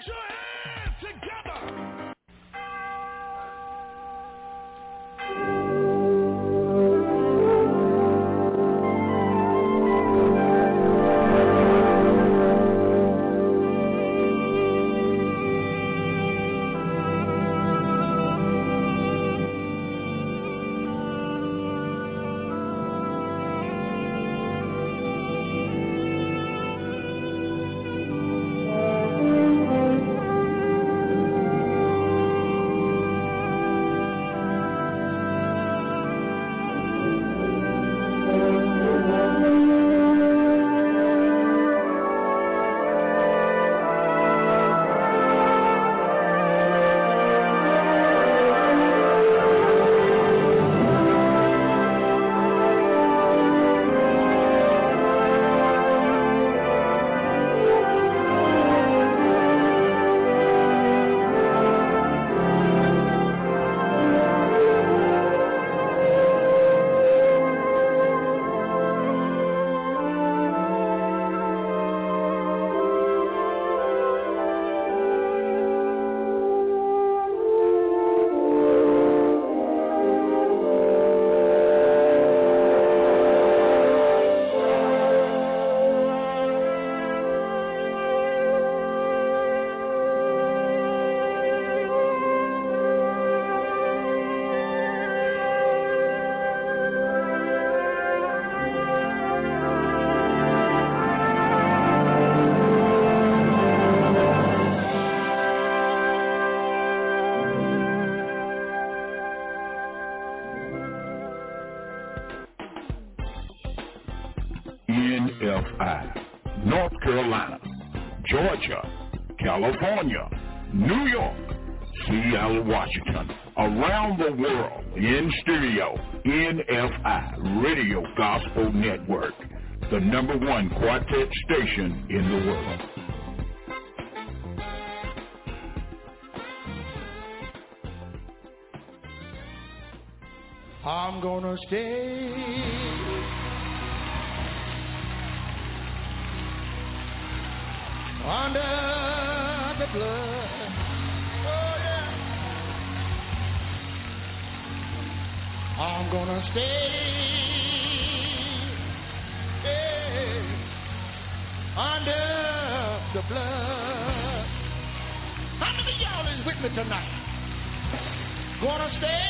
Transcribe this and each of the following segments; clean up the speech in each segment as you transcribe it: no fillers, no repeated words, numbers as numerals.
your hands together. NFI, North Carolina, Georgia, California, New York, Seattle, Washington, around the world, in stereo, NFI, Radio Gospel Network, the #1 quartet station in the world. I'm gonna stay under the blood. Oh yeah. I'm gonna stay under the blood. How many of y'all is with me tonight? Gonna stay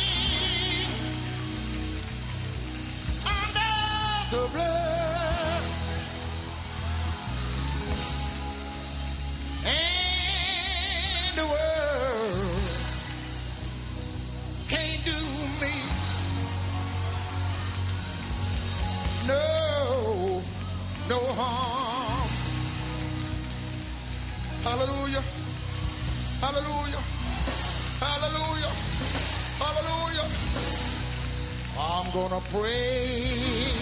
under the blood. And the world can't do me no harm. Hallelujah, hallelujah, hallelujah, hallelujah. I'm gonna pray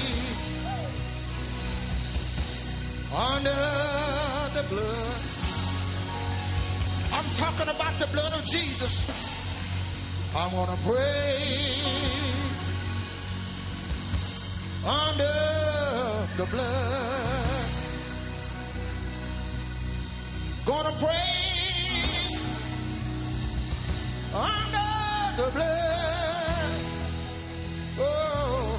under the blood. I'm talking about the blood of Jesus. I'm gonna pray under the blood. Gonna pray under the blood. Oh,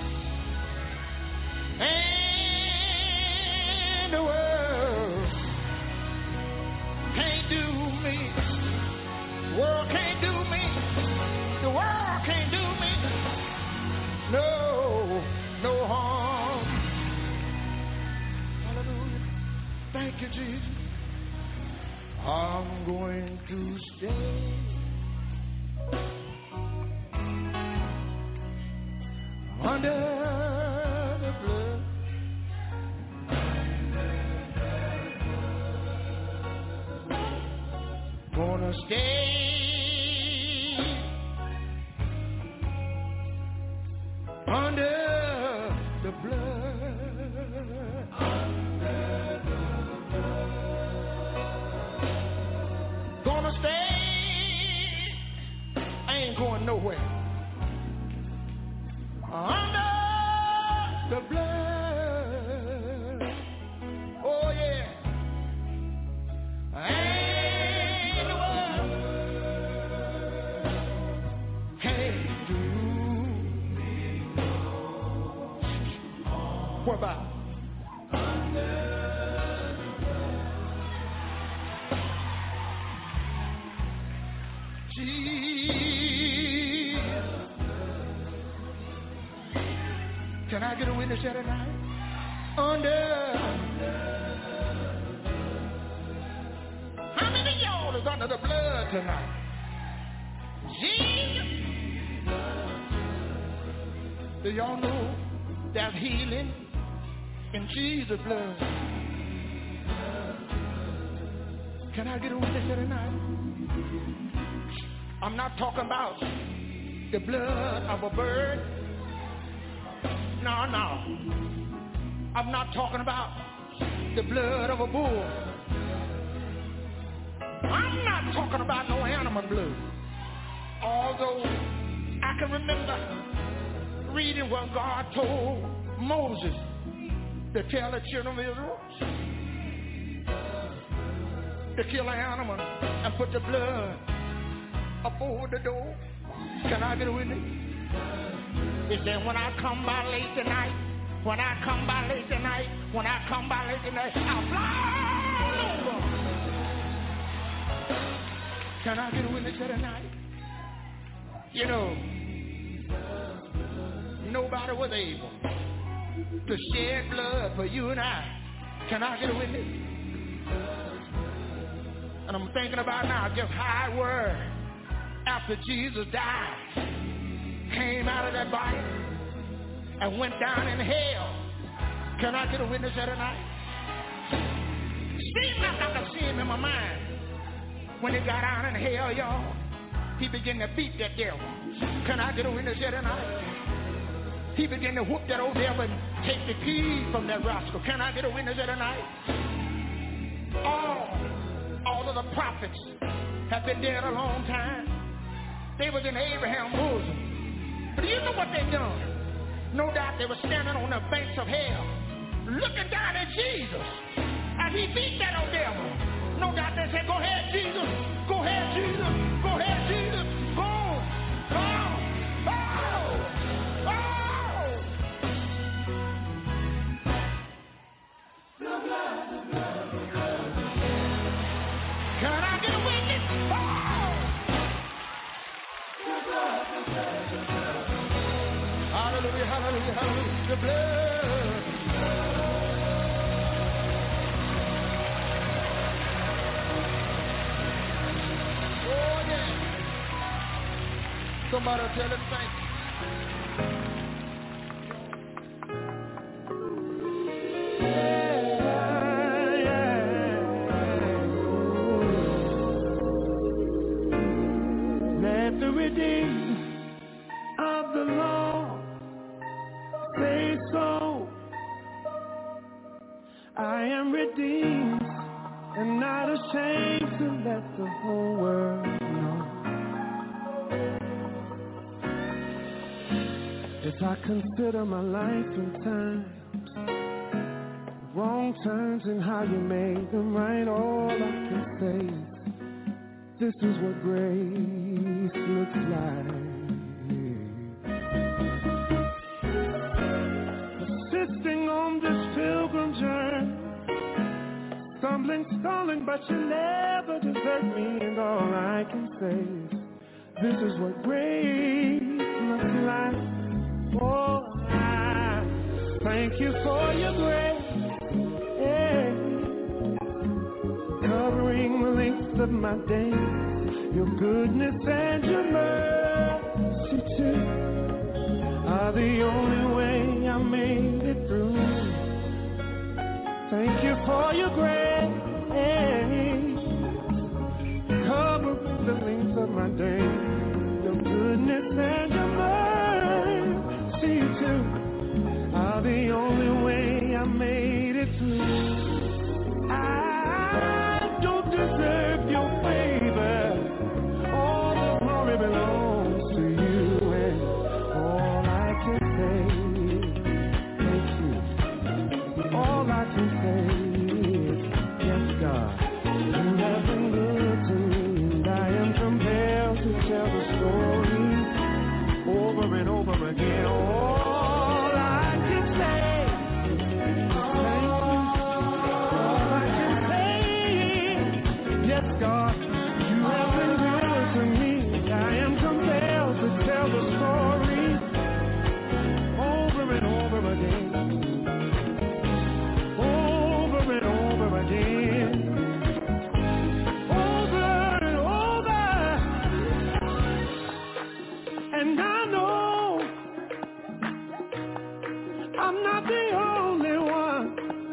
and the world can't do me. The world can't do me. The world can't do me. No harm. Hallelujah. Thank you, Jesus. I'm going to stay under the blood. Gonna stay under the blood. Under the blood. Gonna stay. I ain't going nowhere. Under the blood. Oh yeah. What about? Jesus. Can I get a witness here tonight? Under. How many of y'all is under the blood tonight? Jesus. Do y'all know there's healing in Jesus' blood? Can I get a witness here tonight? I'm not talking about the blood of a bird. No. I'm not talking about the blood of a bull. I'm not talking about no animal blood. Although I can remember reading what God told Moses to tell the children of Israel to kill an animal and put the blood up over the door. Can I get a witness? He said, when I come by late tonight, I'll fly over. Can I get a witness here tonight? You know, nobody was able to shed blood for you and I. Can I get a witness? And I'm thinking about now just how it was after Jesus died, came out of that body and went down in hell. Can I get a witness here tonight? Seems like I can see him in my mind. When he got down in hell, y'all, he began to beat that devil. Can I get a witness here tonight? He began to whoop that old devil and take the keys from that rascal. Can I get a witness here tonight? All of the prophets have been dead a long time. They was in Abraham's bosom. But do you know what they done? No doubt they were standing on the banks of hell, looking down at Jesus as he beat that old devil. No doubt they said, go ahead, Jesus. Go ahead, Jesus. Go ahead, Jesus. Go. Can I get a witness? Hallelujah, hallelujah, hallelujah. The blood. Oh, yeah. Somebody tell him thank you. Let the redeemed of the Lord say so. I am redeemed and not ashamed to let the whole world know. As I consider my life and times, wrong turns and how you made them right, all I can say is this is what grace looks like. Persisting on this pilgrim journey, stumbling, stalling, but you never desert me. And all I can say is this is what grace looks like. Oh, I thank you for your grace, yeah, covering the length of my days. Your goodness and your mercy too are the only way I made it through. Thank you for your grace, covering the length of my days. Your goodness and your mercy too are the only way I made it through. I don't deserve your favor. All the glory belongs to you, and all I can say is thank you. All I can say is yes, God, you have been good to me, and I am compelled to tell the story over and over again. All I can say yes, God, you have been good to me. I am compelled to tell the story over and over again. Over and over again. Over and over. And I know I'm not the only one.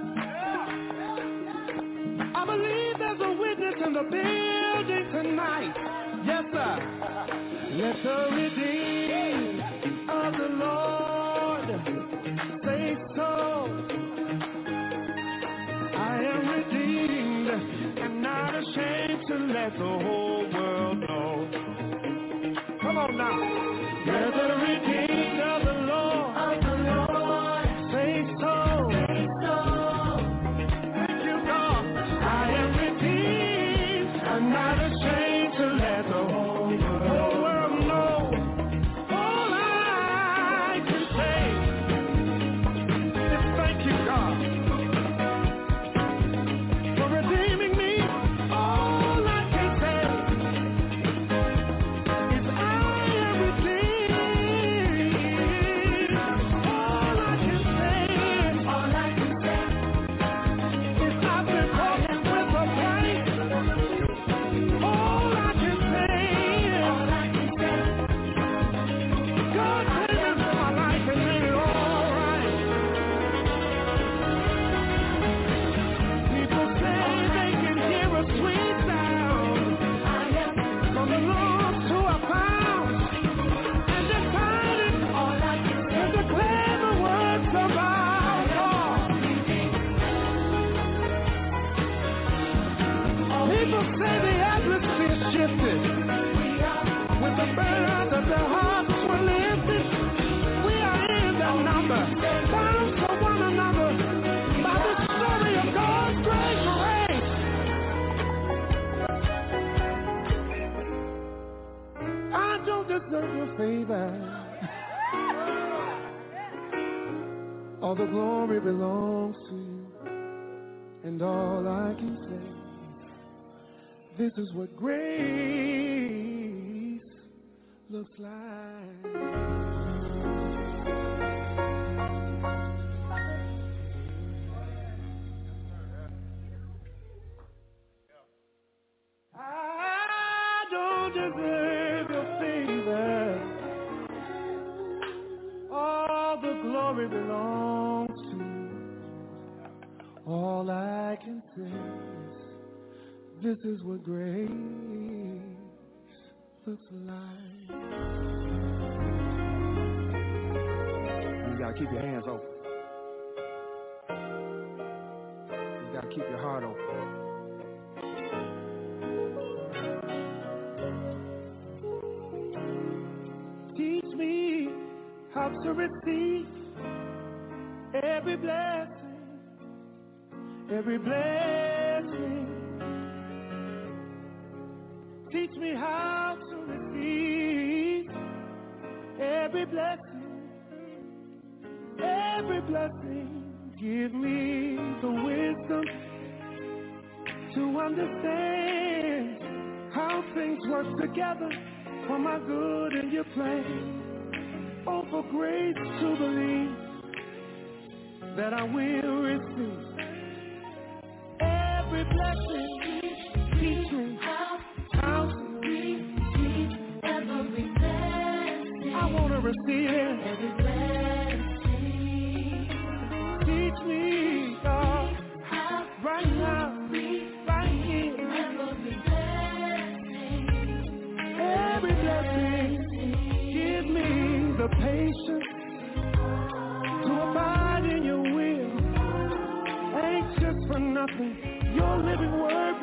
I believe there's a witness in the building tonight. Yes, sir. Let the redeemed of the Lord say so. I am redeemed and not ashamed to let the whole world know. Come on now. Let the redeemed of the Lord say so. Thank you, God. I am redeemed and not ashamed to let the whole world know. All I can say is thank you, God, for redeeming me. All I can say is I am redeemed. All I can say is I've been bought with a price. All I can say God came into my life and made it all right. People say they can hear a sweet sound from the lost who are found and decided to declare the words of our God. People say the atmosphere shifted with the birds of their hearts were lifted. We are in that number, bound for one another by the story of God's great grace. I don't deserve your favor. All the glory belongs to you, and all I can say, this is what grace looks like. I don't deserve your favor. All the glory belongs to you. All I can say is this is what grace looks like. You gotta keep your hands open. You gotta keep your heart open. Teach me how to receive every blessing, every blessing. Teach me how to receive every blessing, every blessing. Give me the wisdom to understand how things work together for my good and your plan. Oh, for grace to believe that I will receive every blessing. Teach me how to receive every blessing. I want to receive every blessing. Teach me, God, right now, right here. Every blessing. Give me the patience to abide in your will. Anxious for nothing. Your living word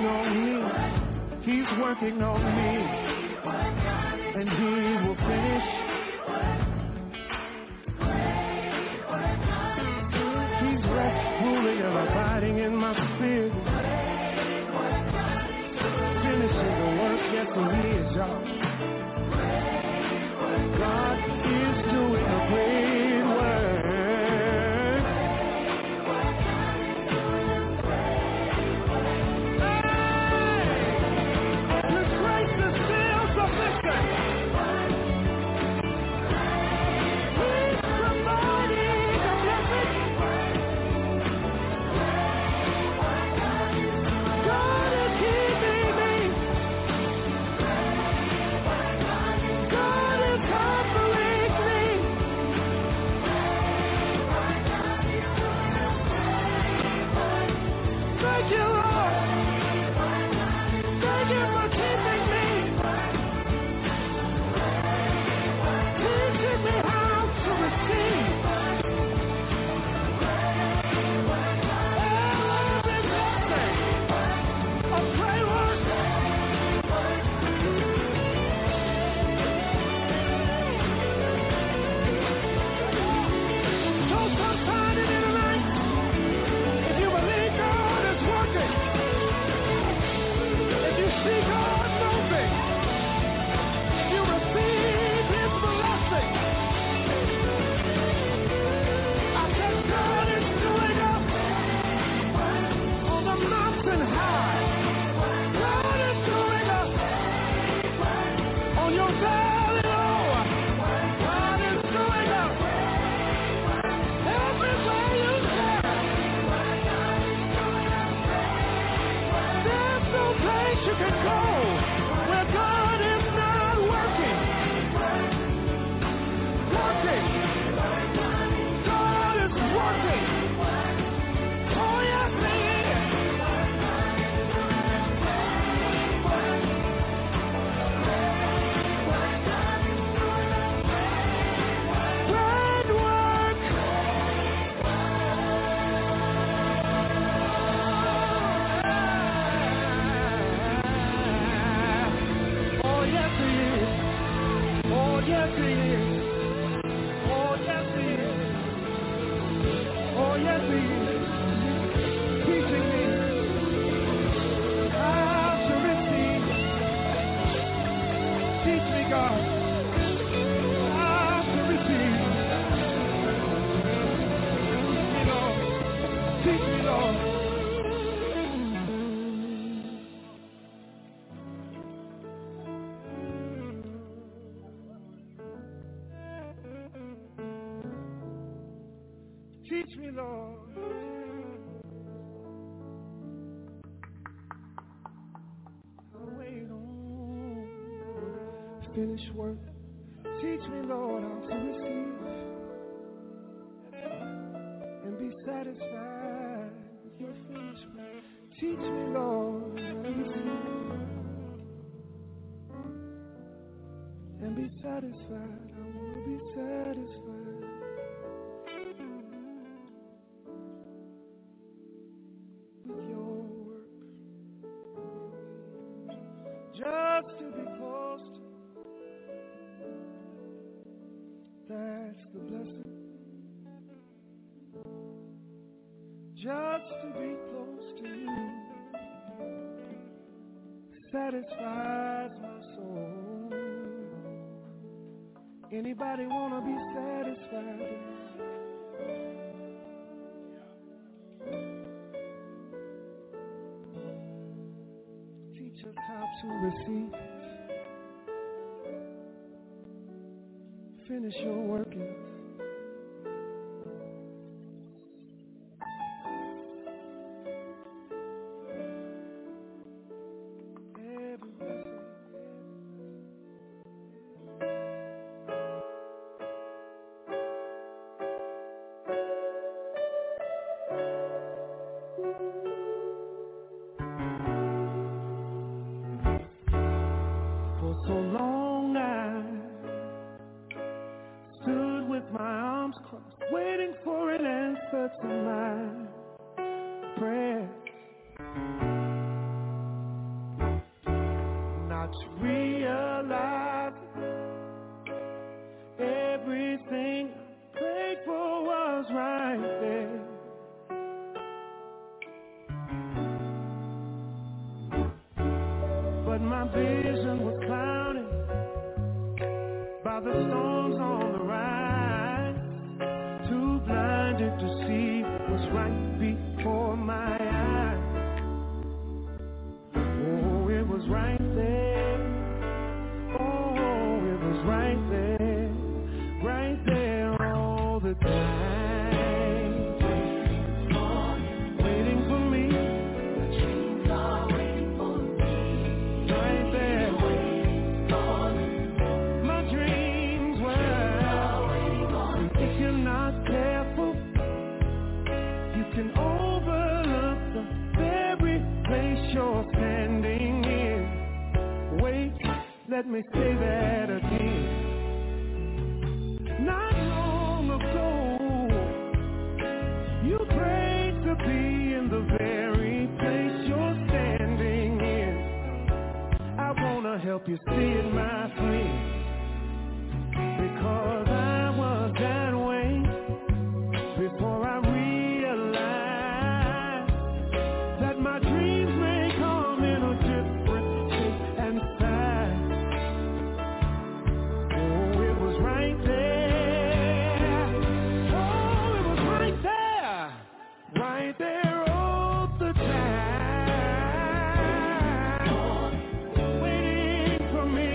working on me. He's working on me. And he will finish. He's rest, ruling, and abiding in my spirit. Finishing the work, yes he is, y'all. God is doing a great work. His grace is still sufficient. He's providing a blessing. God is keeping me. God is comforting me. Thank you, Lord. Thank you for keeping me. Teaching me how to receive every blessing of great work. So sometime in the night, if you believe God is working, if you see God moving, if you receive His blessing, I said God is doing up on the mountain high. God is doing up on your valley low. God is doing up everywhere you turn. There's no place you can go where God is not working. Working. God is working. Oh, yes, He is. Great work. Oh, yes, He is. Oh, yes, He is. Oh, yes, He is. Oh, yes, He is. Teaching me how to receive. Teach me, God, how to receive. Teach me, Lord. Teach me, Lord. Teach me, Lord. I'll wait on finished work. Teach me, Lord, how to receive and be satisfied with your finished work. Teach me, Lord, how to receive and be satisfied. I want to be satisfied with your work. Just to be close to you, that's the blessing. Just to be close to you satisfies my soul. Anybody wanna be satisfied? Teach us how to receive. Finish your work in us. Every blessing. For so long I stood with me say that again. Not long ago, you prayed to be in the very place you're standing in. I wanna help you see it, my friend, because I was that way before I realized that my dreams may come in a different shape and size. Oh, it was right there. Oh, it was right there. Right there all the time. Waiting for me.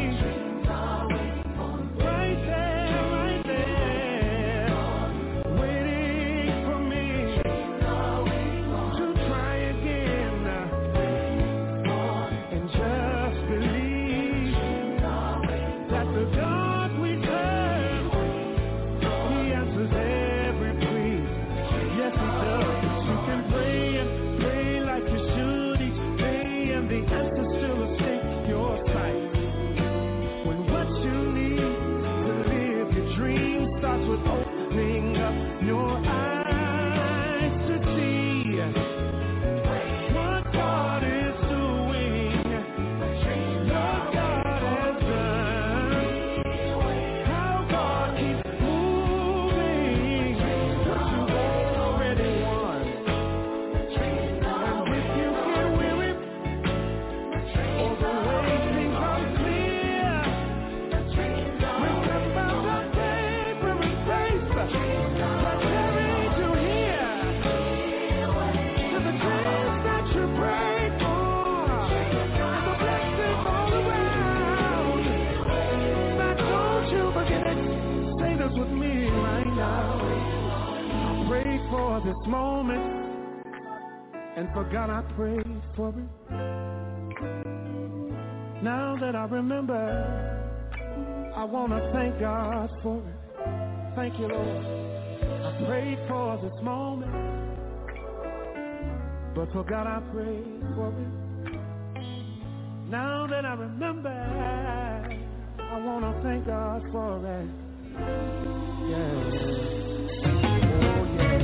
Right there, right there. Waiting for me to try again. And just believe that the God we serve, He answers every plea. Yes, He does. You can pray and pray like you should each day, and the answer still escapes your sight. When what you need to live your dream starts with opening up your eyes to see what God is doing, what God has done, how God keeps moving, what you've already won. And if you get weary, or the way things are clear, remember the day from His grace that carried you here to the dreams that you prayed for, and the blessings all around. Now don't you forget it. Say this with me right now. I prayed for this moment and forgot I prayed for it. Now that I remember, I want to thank God for it. Thank you, Lord. I prayed for this moment, but forgot I prayed for it. Now that I remember, I want to thank God for it. Yeah. Oh, yeah.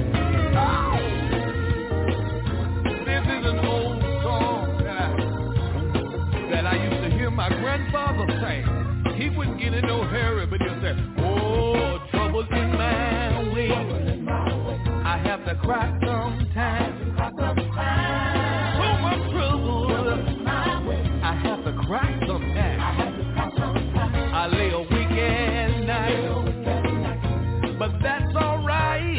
This is an old song that I used to hear my grandfather sing. He wouldn't get in no hurry, but he'll say, oh, trouble's in my way. I have to cry sometimes. So much trouble. I have to cry sometimes. I lay awake at night. But that's all right.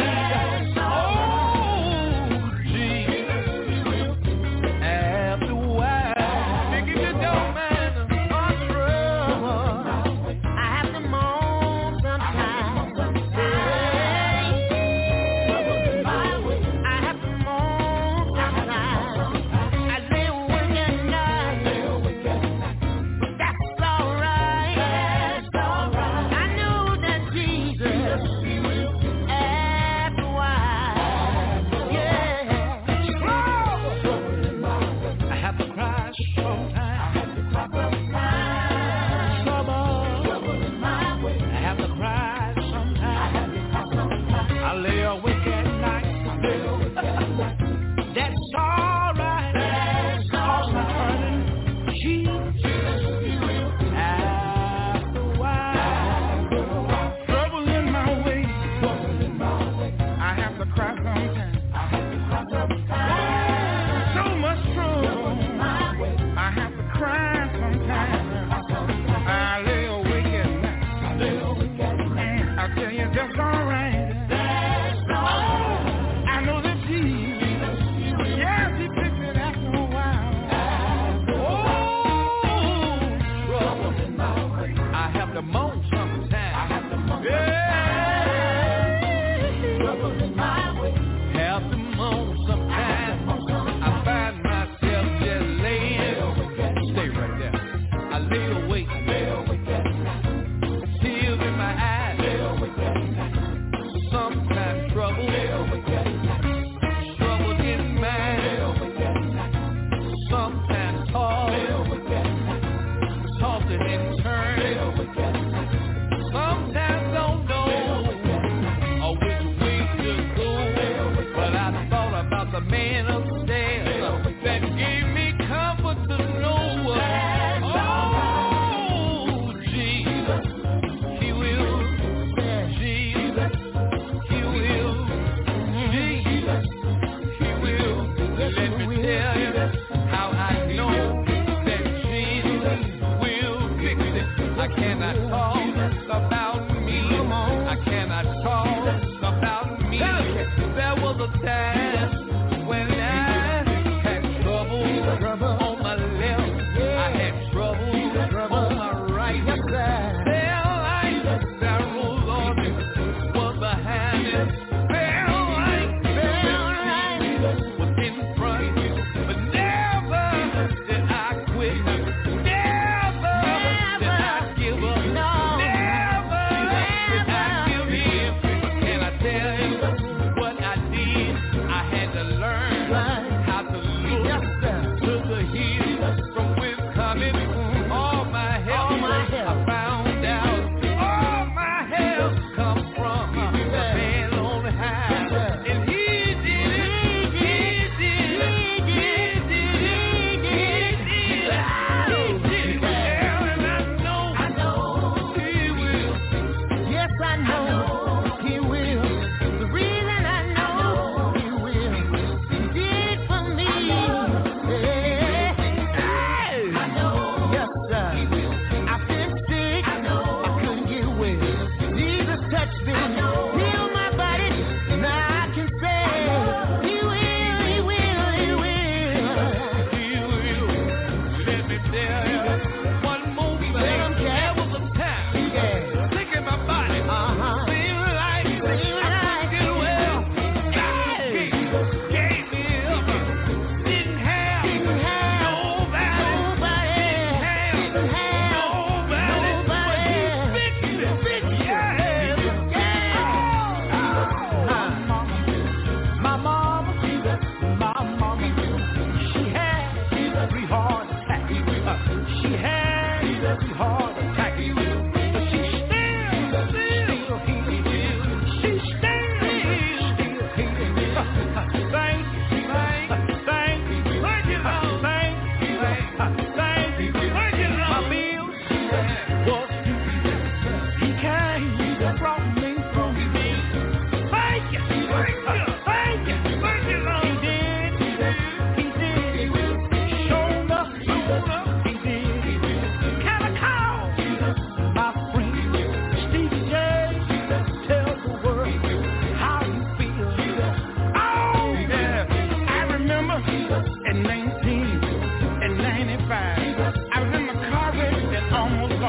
Oh, Jesus. After a while, thinking you don't mind my trouble. I have to moan sometimes. I have to moan sometimes. I lay awake at night. But that's all right.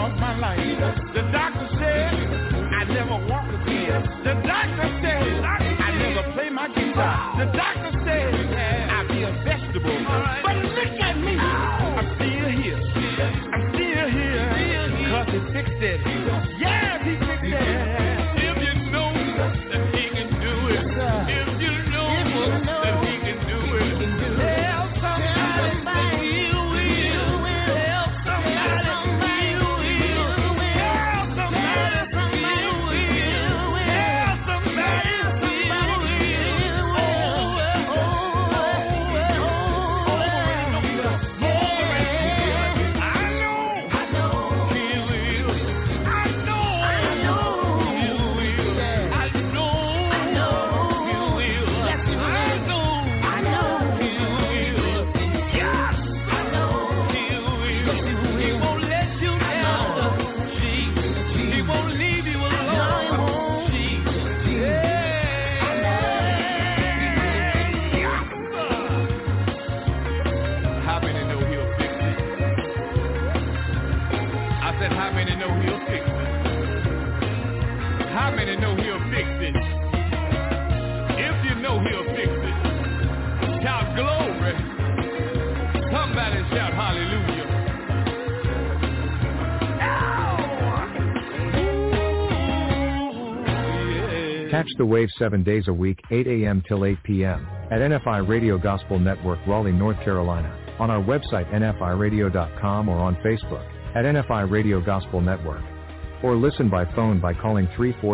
lost my life. The doctor said I never walk again. The doctor said I never play my guitar. The doctor said I'd be a vegetable. But look at me, I'm still here. I'm still here, cause he fixed it. Yes, he fixed it. If you know that he can do it, if you know that he can do it, tell somebody that he will. Tell somebody that he will. Tell somebody that he will. Tell somebody that he Catch the wave 7 days a week, 8 a.m. till 8 p.m. at NFI Radio Gospel Network, Raleigh, North Carolina, on our website nfiradio.com or on Facebook at NFI Radio Gospel Network. Or listen by phone by calling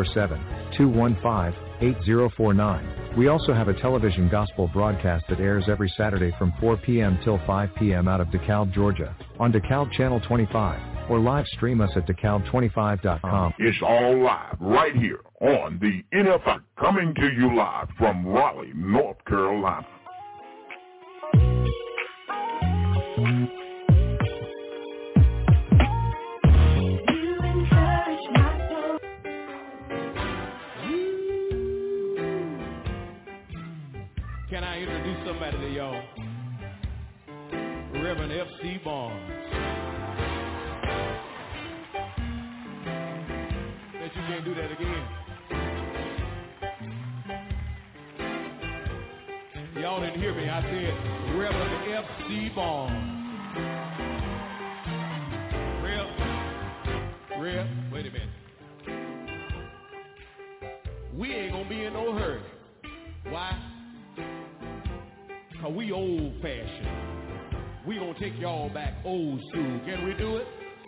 347-215-8049. We also have a television gospel broadcast that airs every Saturday from 4 p.m. till 5 p.m. out of DeKalb, Georgia, on DeKalb Channel 25, or live stream us at DeKalb25.com. It's all live right here on the NFI, coming to you live from Raleigh, North Carolina. Can I introduce somebody to y'all? Reverend F.C. Barnes. Bet you can't do that again. Y'all didn't hear me. I said Reverend F.C. Barnes. Rev, wait a minute. We ain't gonna be in no hurry. Why? Cause we old-fashioned. We gonna take y'all back old school. Can we do it?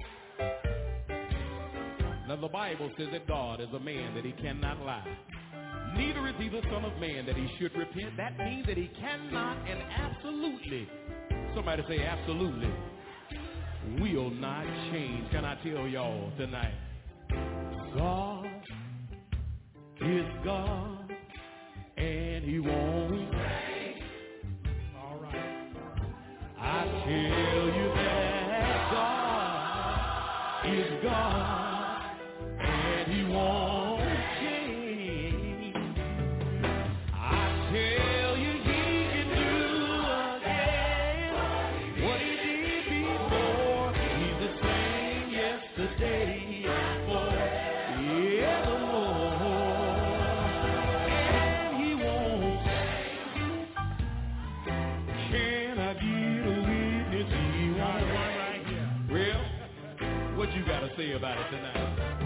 Now the Bible says that God is a man that he cannot lie. Neither is he the son of man that he should repent. That means that he cannot and absolutely, somebody say absolutely, will not change. Can I tell y'all tonight? God is God and he won't change. All right. I tell you that God is God and he won't change. I tell you he can do again what he did before. He's the same yesterday and forevermore. And he won't change. Can I get a witness? He won't right here. Well, what you got to say about it tonight?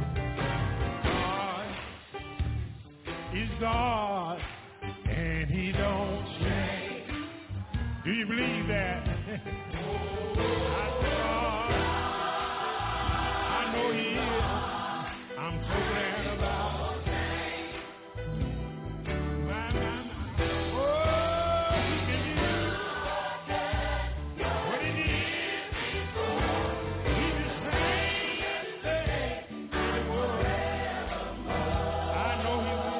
He's God, and he don't change. Do you believe that? I said, I know he is. I'm so glad about it. Oh, he can do what he did before. He's the same yesterday and forevermore. I know he will.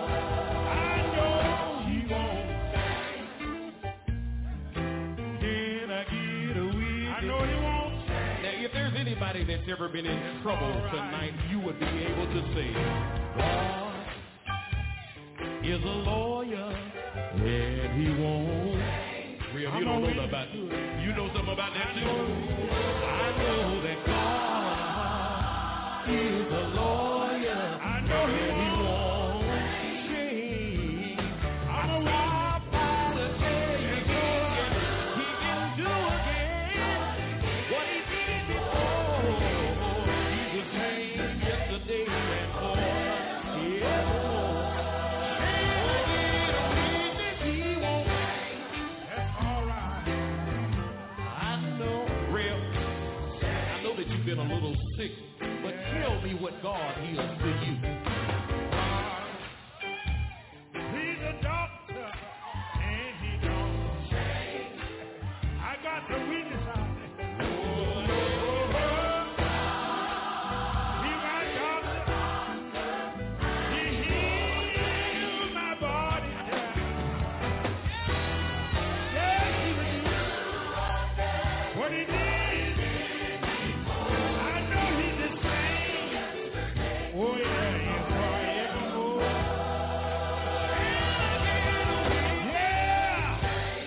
Anybody that's ever been in trouble tonight, you would be able to say, God is a lawyer and he won't. Real, you don't know nothing about that. You know something about that too? I know that God is a lawyer. I know he won't change. I'm a wild fighter, he can do again what he did before. He's the same yesterday and forevermore. You've been a little sick, but tell me what God heals to you. He's a doctor, and he don't change. I got the witness out there. He's my doctor. He healed my body. Yes, he will. What he did. Oh, yeah, yeah, forevermore. Yeah!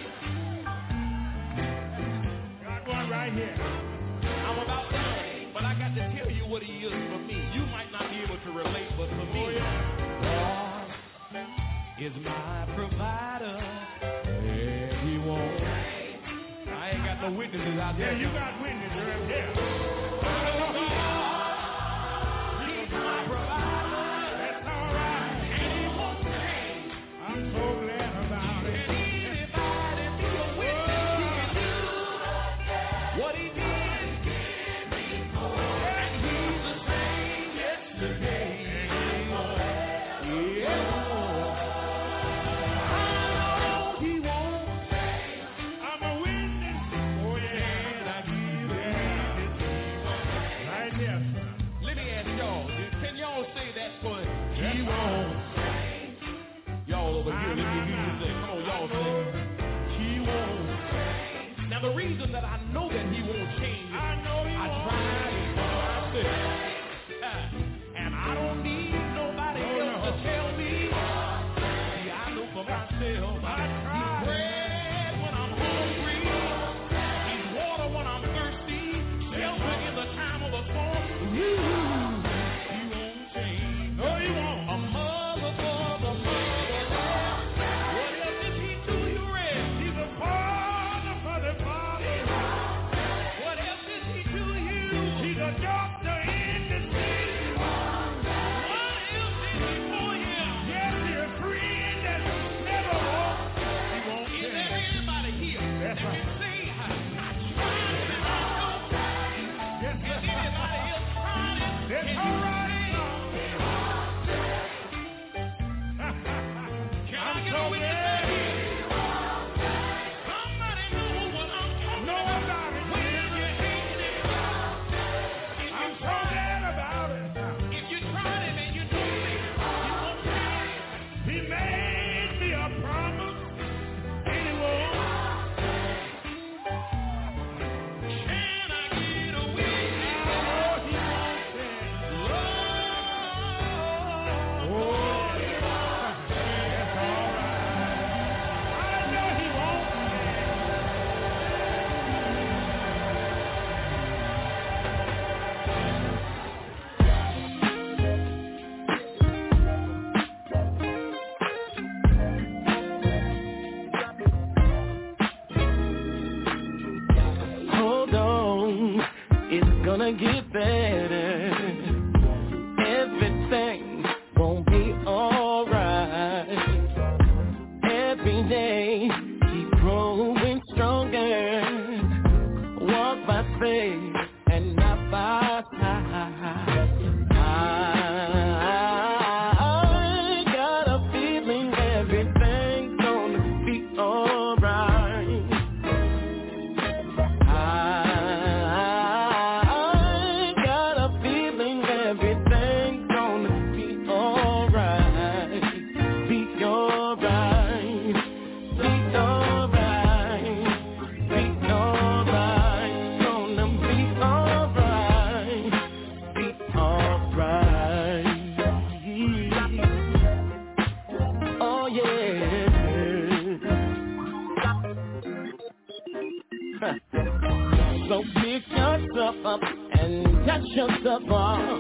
Got one right here. I'm about to know, but I got to tell you what he is for me. You might not be able to relate, but for me, God is my provider. Yeah, he won't. I ain't got no witnesses out there. Yeah, you got witnesses right there. The reason that I know that he won't change is I tried it for myself. And I don't need nobody else to tell me. See, I know for myself. He's bread when I'm hungry. He's water when I'm thirsty. Shelter in the time of a storm. He won't change. No, he won't. A mother for the motherless. What else did he do? You read? He's a father for the father. What else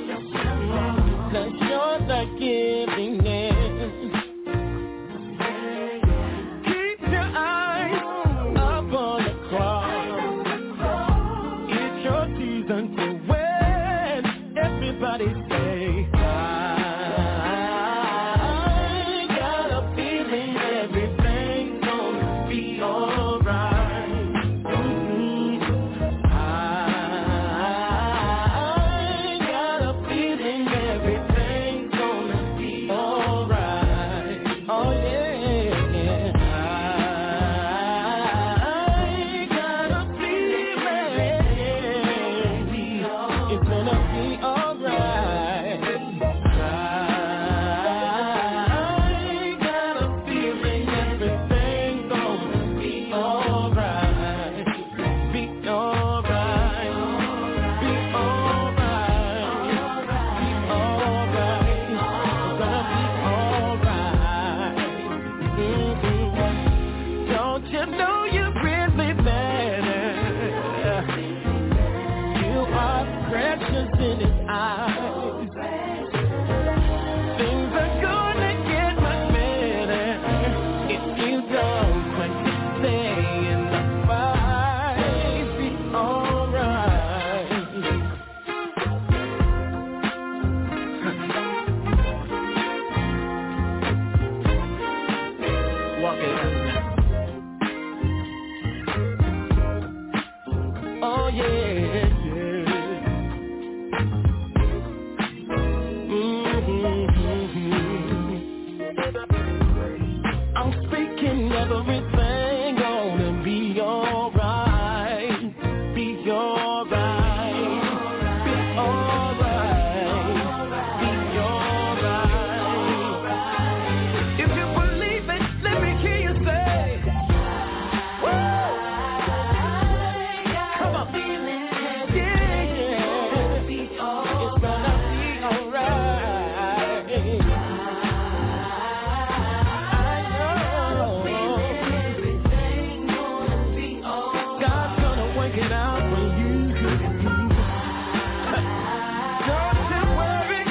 'cause you're the giving end. Keep your eyes up on the cross. It's your season to win. Everybody say, I got a feeling everything's gonna be alright. I got a feeling everything's gonna be alright. Oh yeah. I got a feeling it's gonna be alright. I got a feeling everything's gonna be alright. Be alright. Be alright. Be alright. It's gonna be alright. Don't you know you're really better? You are precious in His eyes. Things are gonna get much better if you don't quit to stay in the fight. Be alright. Walk it out. Oh yeah, yeah. I'm speaking everything gonna be alright. Be alright. Be alright. Be alright. If you believe it, let me hear you say, woo! Come on. Yeah. It's gonna be alright. God's gonna work it out for you. Don't you worry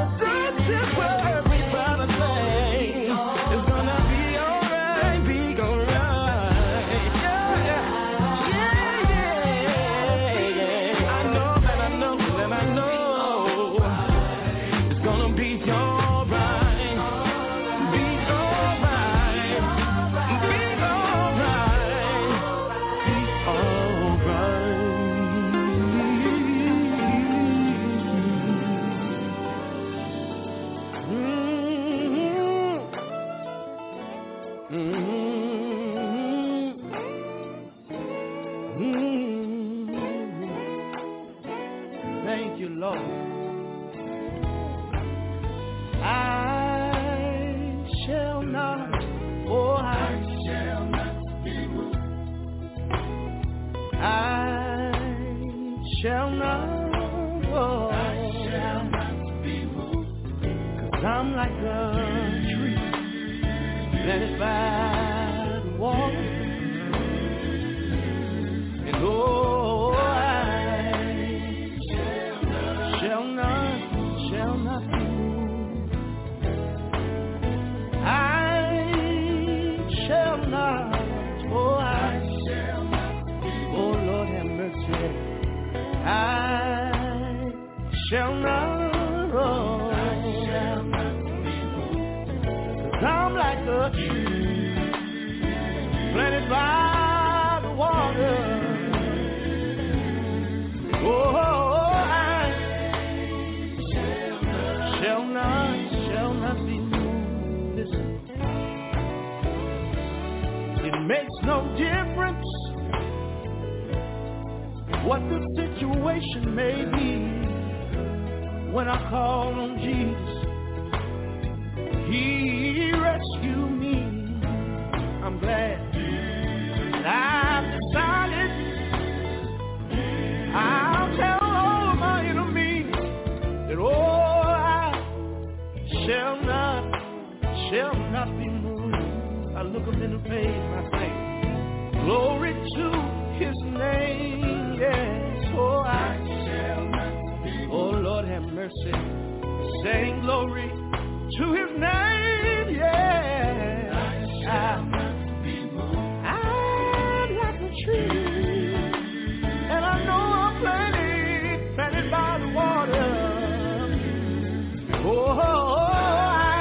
about a thing. It's gonna be alright, be alright. Yeah. I know that I know that I know. It's gonna be alright. Be alright. Be alright. Be Thank you, Lord. I shall not, oh, I shall not be moved. I shall not, oh, I shall not be moved. 'Cause I'm like a tree planted by the water. And oh, I shall not be moved. I shall not, oh, I shall not be moved. Oh, Lord have mercy. I shall not, oh, I shall not be moved. 'Cause I'm like a tree planted by the water. Oh, shall not be moved. Listen, it makes no difference what the situation may be. When I call on Jesus, He rescued me. I'm glad that I've decided I'll tell all of my enemies that, oh, I shall not be moved. I look up in the face and I say, glory to His name, yes. Oh, I shall not be moved. Oh, Lord have mercy. mercy. Sing glory to his name, yeah. I'm like a tree, and I know I'm planted by the water. Oh, I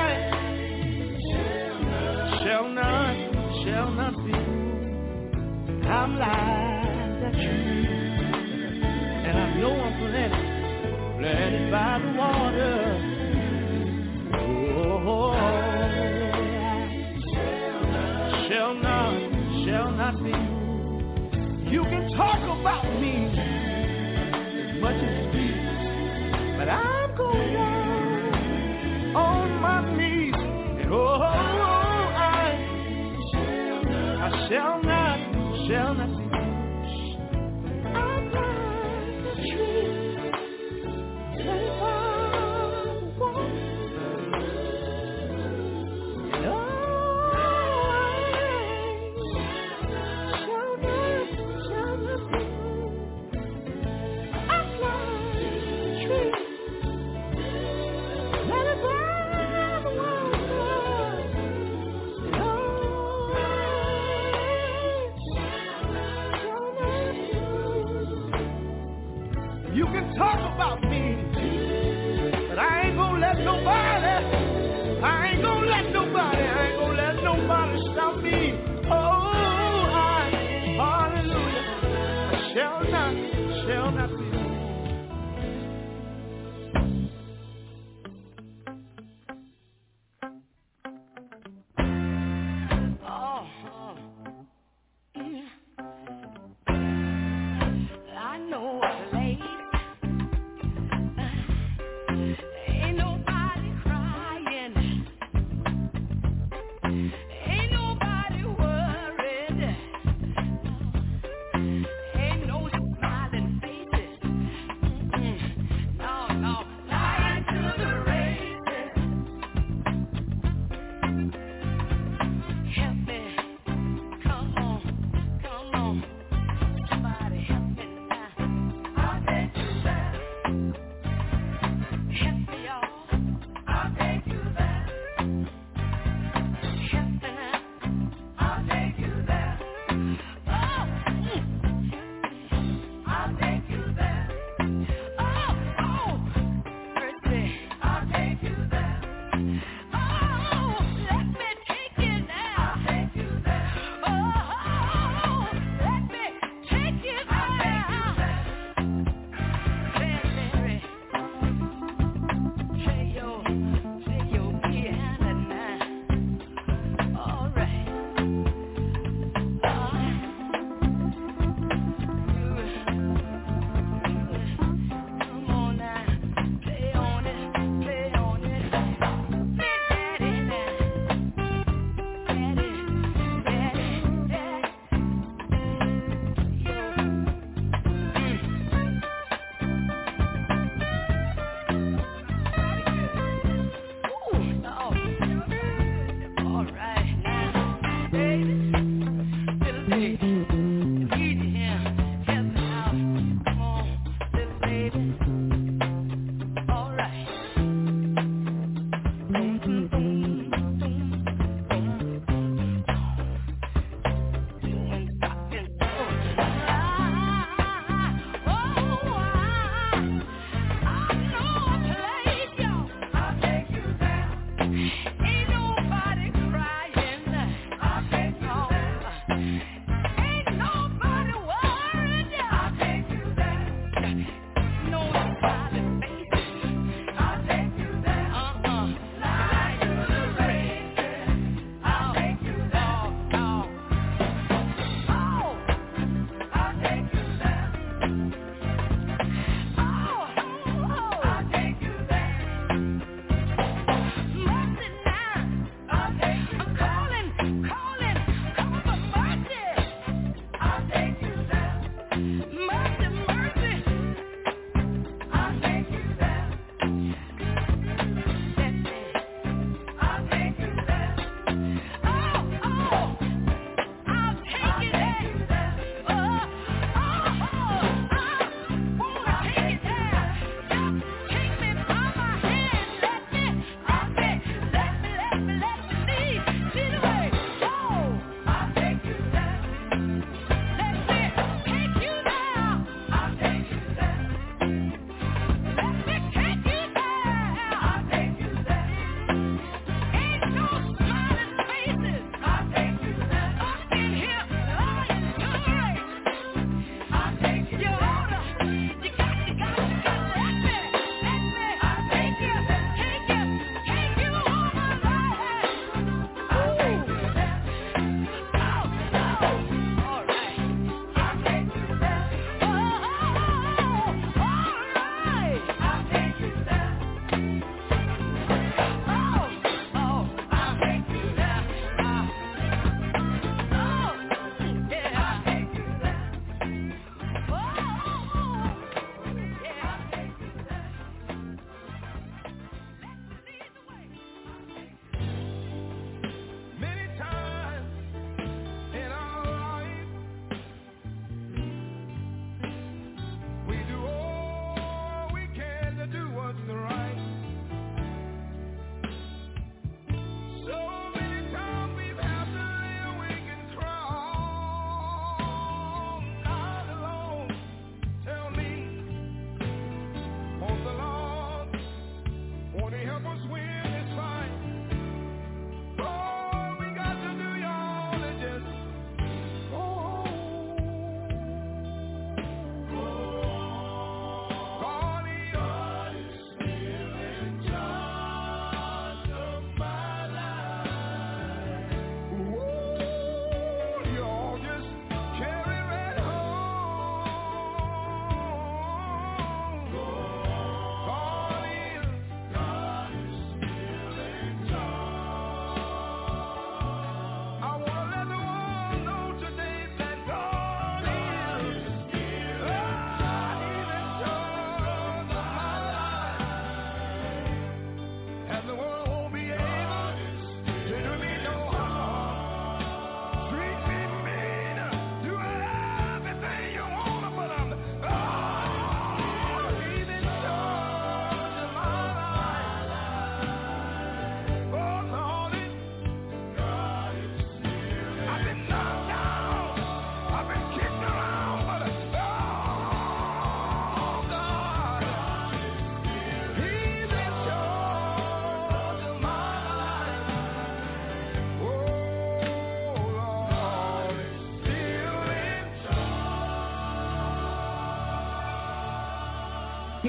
shall not be moved. I'm like that tree, and I know I'm planted by the water. Oh, I shall not be moved. You can talk about me as much as you please, but I'm going down on my knees. And oh, I shall not be moved. I'm like a tree. You can talk about me, but I ain't gonna let nobody stop me. Oh, hallelujah, I shall not be. I know it's late. Ain't nobody crying.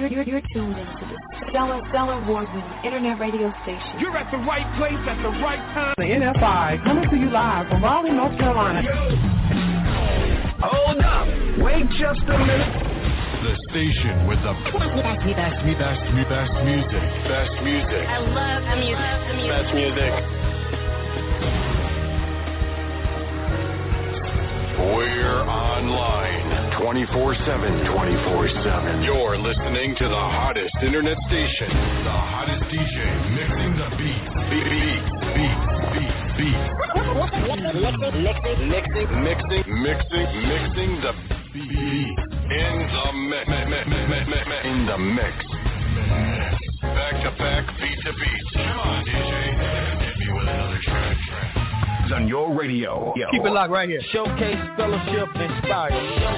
You're tuned into the Stellar Award-winning internet radio station. You're at the right place at the right time. The NFI coming to you live from Raleigh, North Carolina. Hold up. Wait just a minute. The station with the best music. I love the music. Best music. We're online 24/7. You're listening to the hottest internet station. The hottest DJ mixing the beats. Mixing the beat. In the mix. Back to back, beat to beat. Come on, DJ. Hit me with another track. On your radio. Keep it locked right here. Showcase, fellowship, inspire.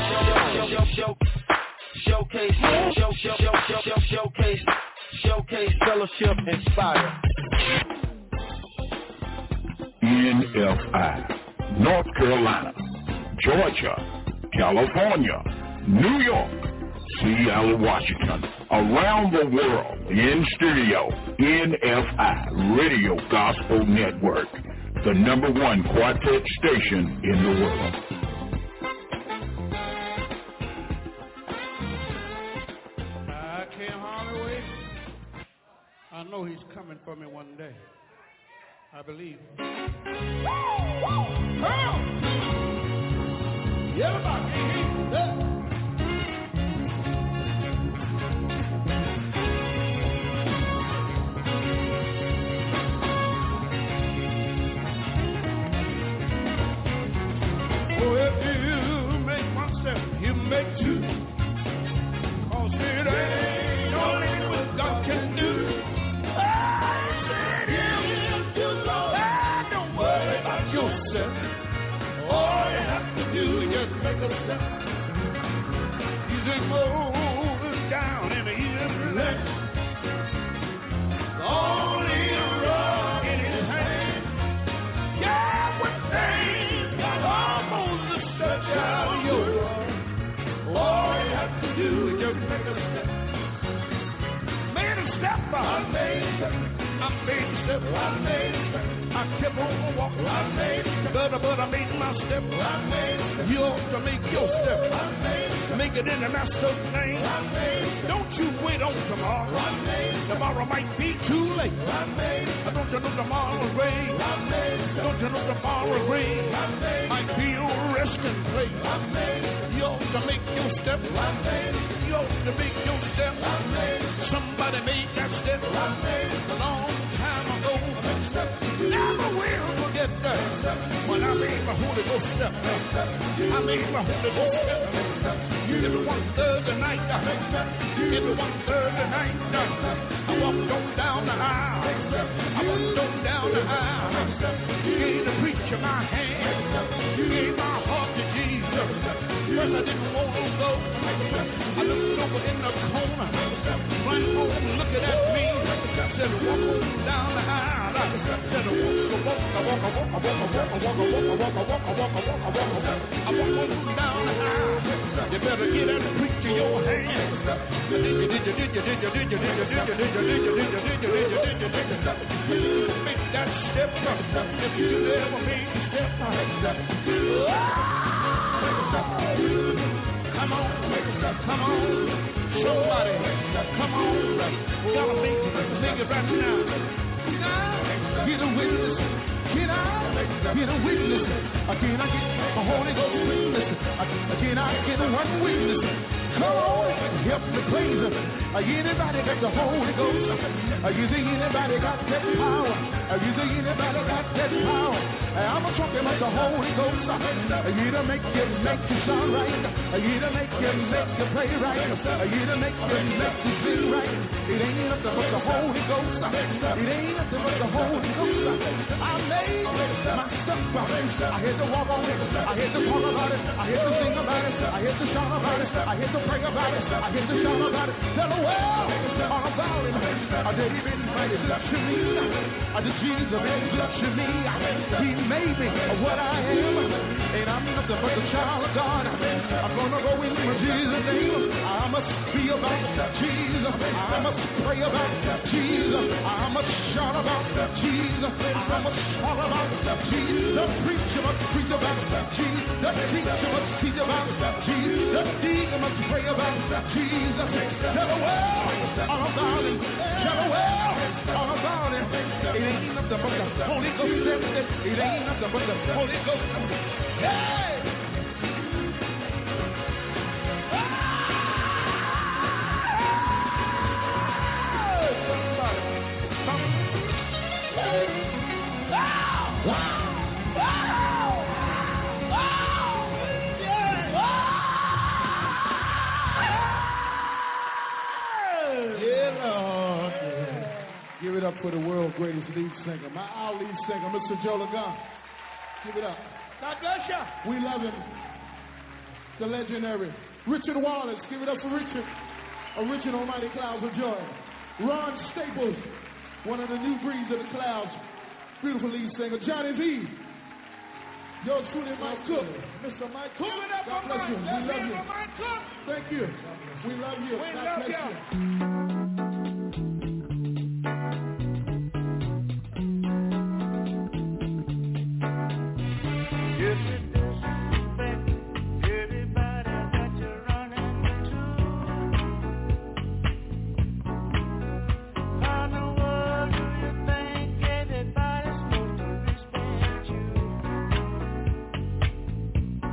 Showcase, fellowship, inspire. NFI, North Carolina, Georgia, California, New York, Seattle, Washington, around the world, in studio, NFI Radio Gospel Network, the #1 quartet station in the world. I can't hardly wait. I know he's coming for me one day. I believe. Oh, if you make one step, you make two. 'Cause it ain't only what God can do. I said if you Lord, don't worry about yourself. All you have to do is just make a step. He's in Moses down in the east left. Only a rod in his hand. Yeah, with things got almost to stretch out your rod. All you have to do is just make a step. Made a step, I made a step. I made a step, I made a step. I kept on walking, I made a step. But I made my step, I made a step. You ought to make your step, I made a step. Make it in the master's name, I made a step. Don't you wait on tomorrow, I made a step. Tomorrow might be too late, I made a step. Don't you know tomorrow's rain, I made a step. Don't you know tomorrow's rain, I made a step. Might be your resting place, I made a step. You ought to make your step, I made a step. You ought to make your step, I made a step. Somebody made that step, I made a step. A long time ago, never will forget that. When I made my Holy Ghost step, I made my Holy Ghost step. It was one Thursday night, I walked on down the aisle. Gave the preacher my hand, gave my heart to Jesus. First I didn't want to go. I looked over in the corner, right home looking at me. Said walk on down the aisle. Said walk on down the aisle. You better get that preacher your hand. Make that step if you ever made the step. Come on, somebody, come on, gotta make it right now. Get a witness, can I get a witness? Can I get a Holy Ghost witness? Can I get one witness? Come on, help me praise him. Anybody got the Holy Ghost? You think anybody got that power? You think anybody got that power? I'm talking about the Holy Ghost. You to make you sound right. You to make you play right. You to make you sing right. It ain't nothing but the Holy Ghost. It ain't nothing but the Holy Ghost. I made myself right. I had to walk on it. I had to talk about it. I had to sing about it. I had to shout about it. I had to pray about it. I had to shout about it. Tell the world all about it. I did he been mighty good to me. I did Jesus been good to me. He made me what I am. And I'm nothing but the child of God. I'm gonna go in Jesus' name. I'm must be about Jesus. I must pray about Jesus. I must shout about Jesus. I must talk about Jesus. The preacher must preach about Jesus. The teacher must teach about Jesus. The deacon must pray about Jesus. Tell the world all about him. Tell the world all about him. It ain't nothing but the Holy Ghost. It ain't nothing but the Holy Ghost. Hey! Give it up for the world's greatest lead singer, our lead singer, Mr. Joe LeGon. Give it up. God bless you. We love him. The legendary Richard Wallace. Give it up for Richard. Original Mighty Clouds of Joy. Ron Staples, one of the new breeds of the Clouds. Beautiful lead singer. Johnny V. Yours truly, Mike Cook. Mr. Mike Cook. Give it up for Mike. We love you. Mike Cook. Thank you. We love you. God bless you.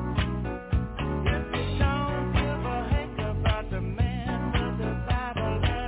Don't give a heck about the man with the Bible.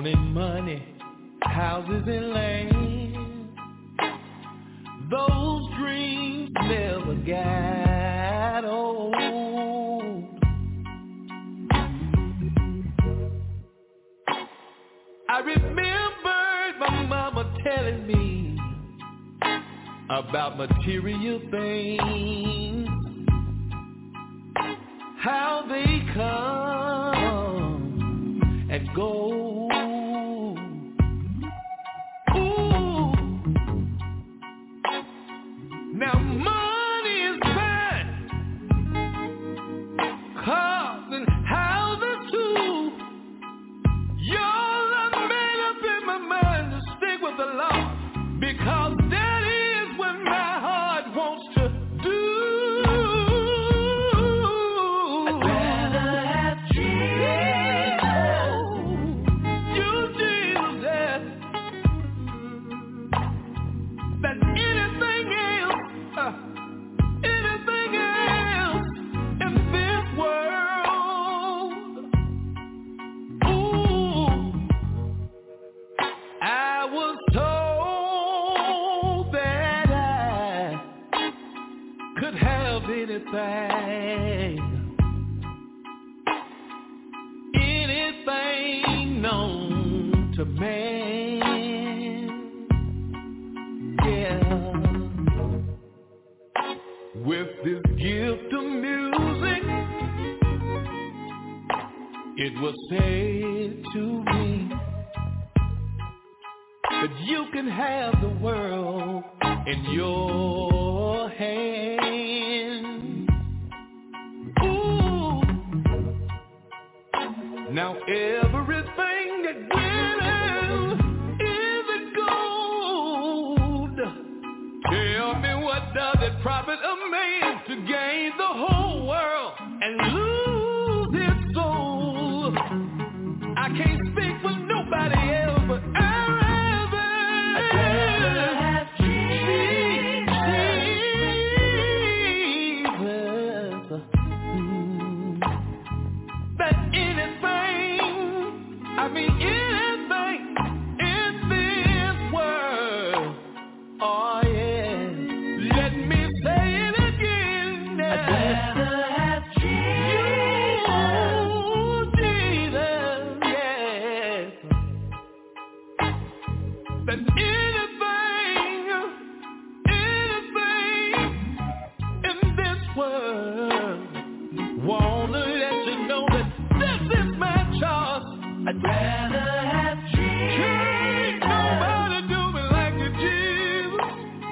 owning money, houses and land. Those dreams never got old. I remembered my mama telling me about material things, how they come and go. Ooh. Now money is fine, cars and houses too. Y'all are made up in my mind to stick with the law, because that is what my heart wants to do. I'd rather have Jesus, you Jesus, yeah, than anything else in this world. Ooh, I was told that I could have anything known to man. Yeah. With this gift of music, it was said to me that you can have the world in your hand. Ooh. Now everything that glitters isn't gold. Tell me, what does it profit a man to gain the whole world and lose his soul? I can't speak for nobody else, but I'd rather have Jesus than anything, I mean anything in this world. Oh yeah, let me say it again now. I'd rather have Jesus, yes, than anything in this world. Wanna let you know that this is my choice. I'd rather have Jesus. Can't nobody do me like you, Jesus.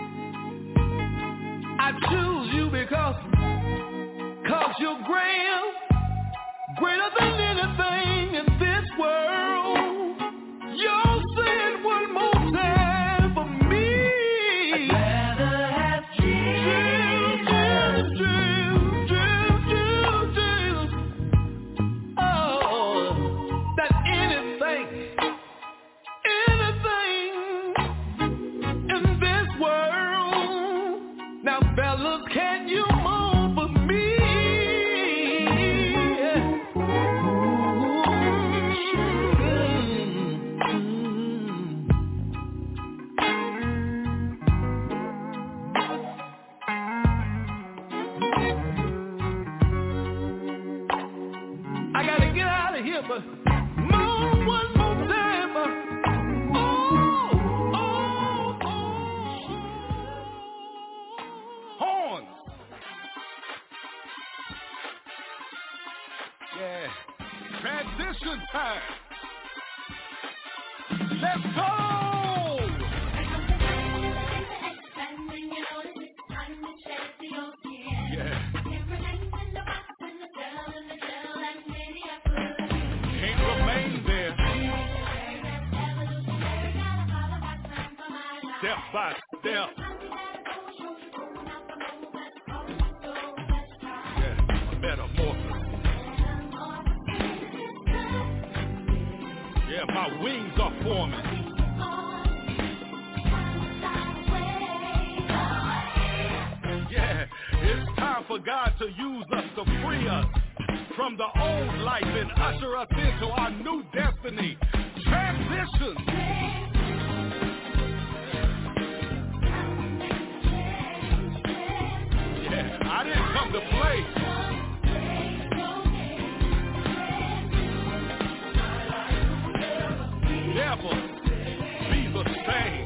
I choose you because you're greater than anything in this world. You'll say it one more time for me. I'd rather have Jesus, Jesus. Oh, than anything in this world. Now, fellas, can you move for me? I gotta get out of here, but move one more time. Horns. Yeah. Transition time. Let's go. Yeah. Can't remain there. Step by step. Yeah, metamorphosis. Yeah, my wings are forming. Yeah, it's time for God to use us to free us from the old life and usher us into our new destiny. Transform Listen. Yeah, I didn't come to play. Never be the same.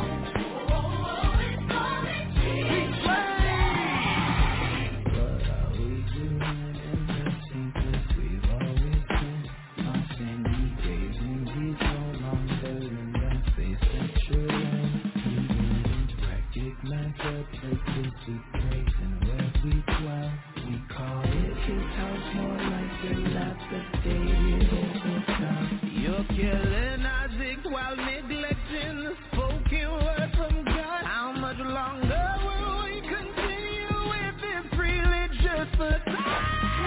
You're killing Isaac while neglecting the spoken word from God. How much longer will we continue with this religious facade?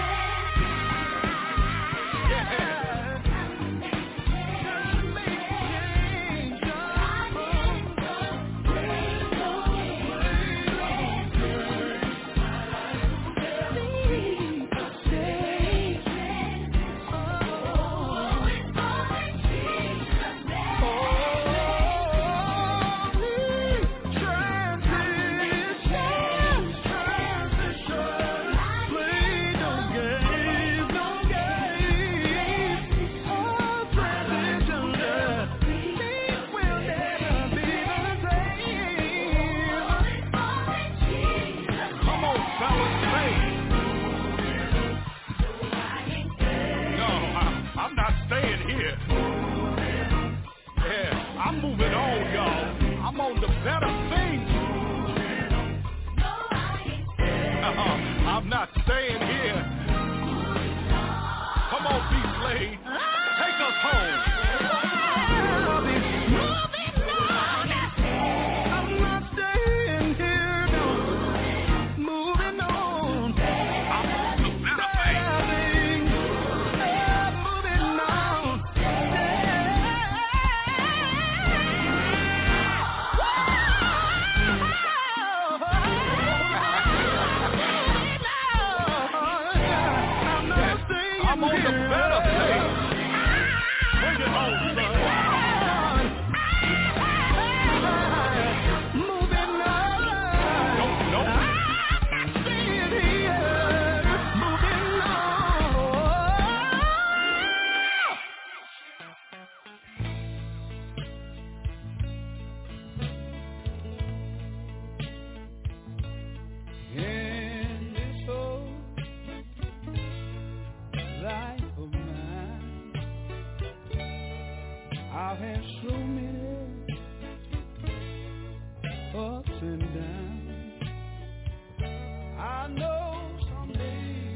I'm not staying here. Come on, B-Slade. Take us home. I'm not staying here, no. Moving on. I'm moving on. I'm on the better place. Bring it home, son. Moving on. No. Staying here. Moving on. In this old life of mine, I've had so many ups and downs. I know someday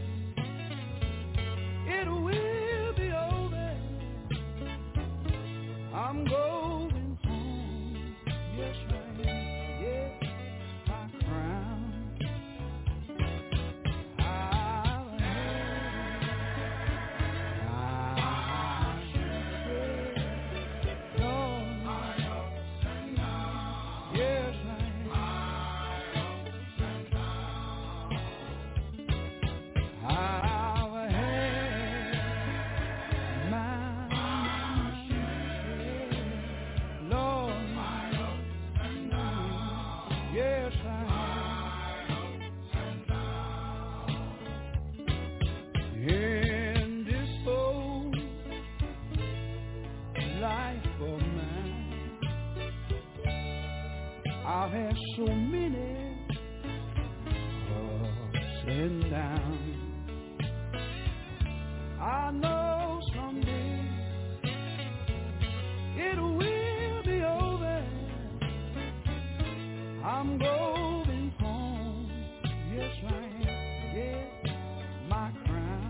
it will be over. I'm going home. Yes, I am. Yes, my crown. In this old life of mine, I've had so many ups and downs. I know someday it will be over. I'm going home. Yes, I am. Yeah, my crown.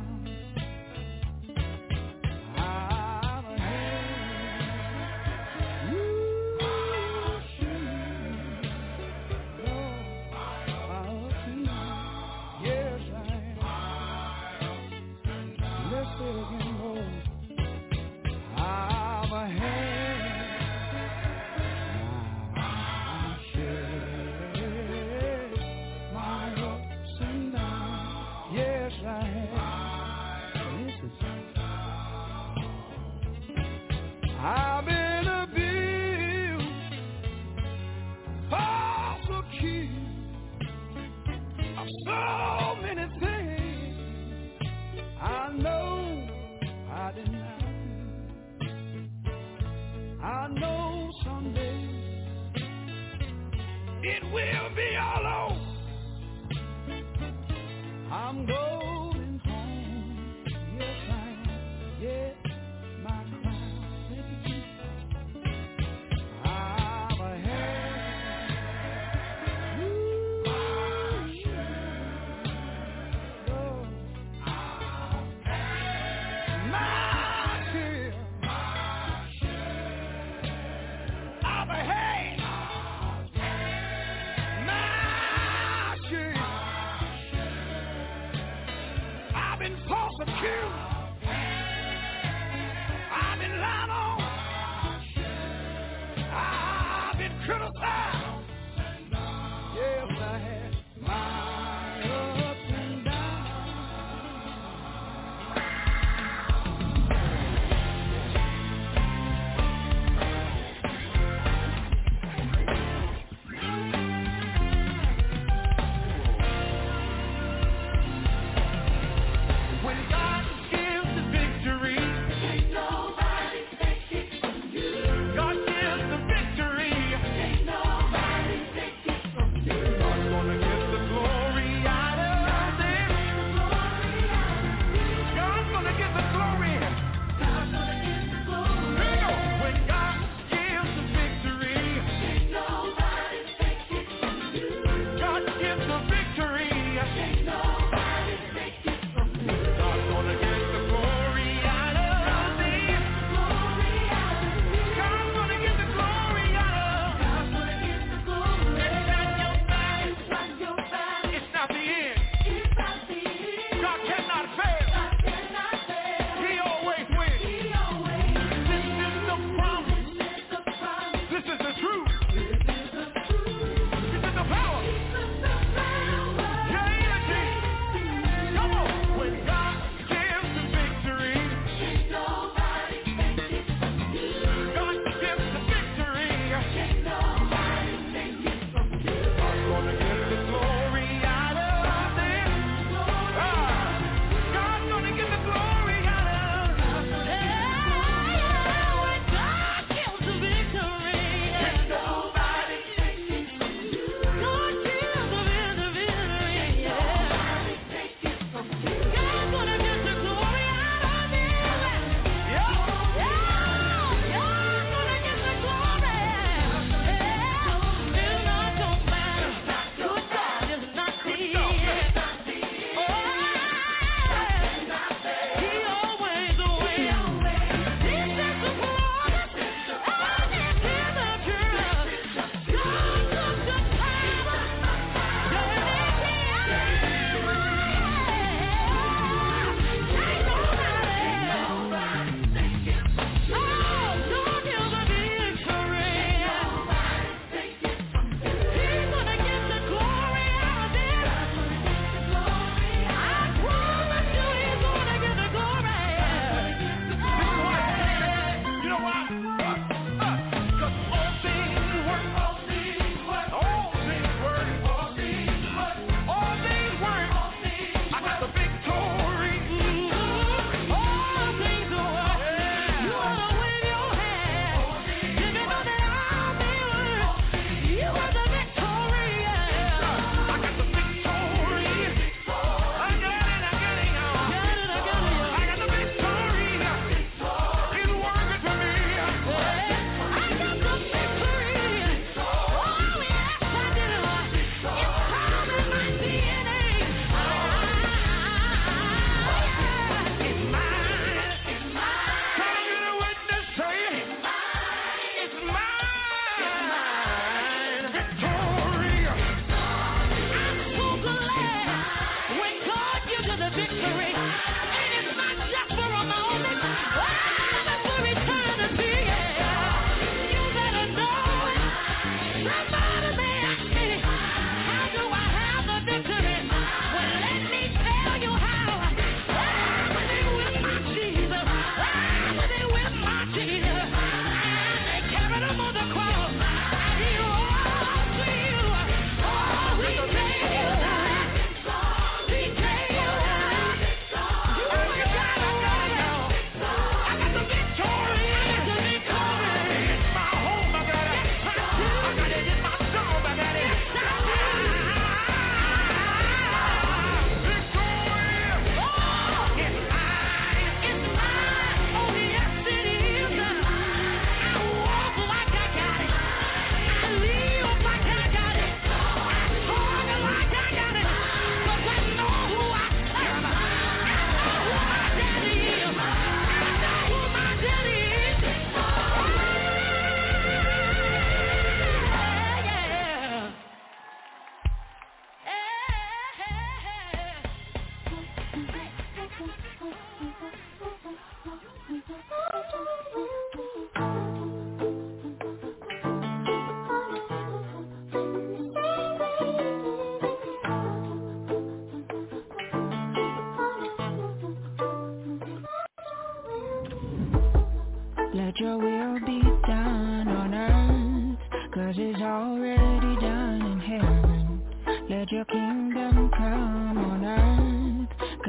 I've been anything. I know I deny you. I know someday it will be all over. I'm going home. Yes, I am. Yes, my crown. Thank you, Jesus. I've had my share. Lord, I've had my share. I've had my share. I've been persecuted. I've been lied on. I've been criticized. Yes, I had my ups and When God gives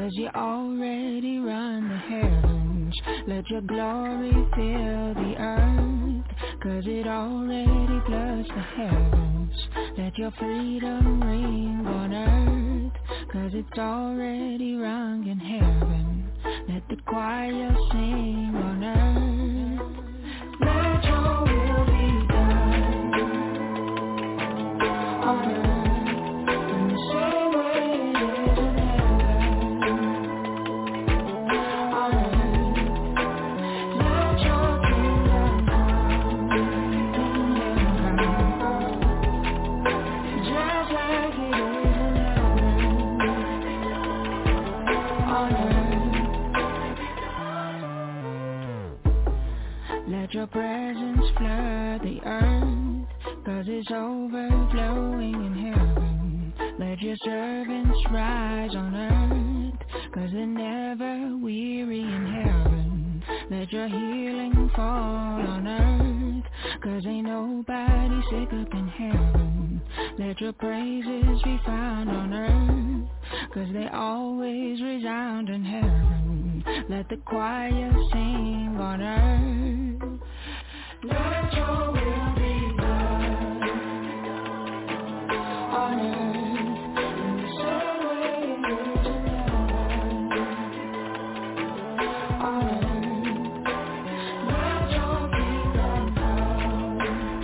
'cause you already run the heavens. Let your glory fill the earth, 'cause it already floods the heavens. Let your freedom ring on earth, 'cause it's already rung in heaven. Let the choir sing on earth. Let your will be done on earth. Let your presence flood the earth, 'cause it's overflowing in heaven. Let your servants rise on earth, 'cause they're never weary in heaven. Let your healing fall on earth, 'cause ain't nobody sick up in heaven. Let your praises be found on earth, 'cause they always resound in heaven. Let the choir sing on earth. Let your will be done on earth in the same way it is in heaven. On earth, let your kingdom come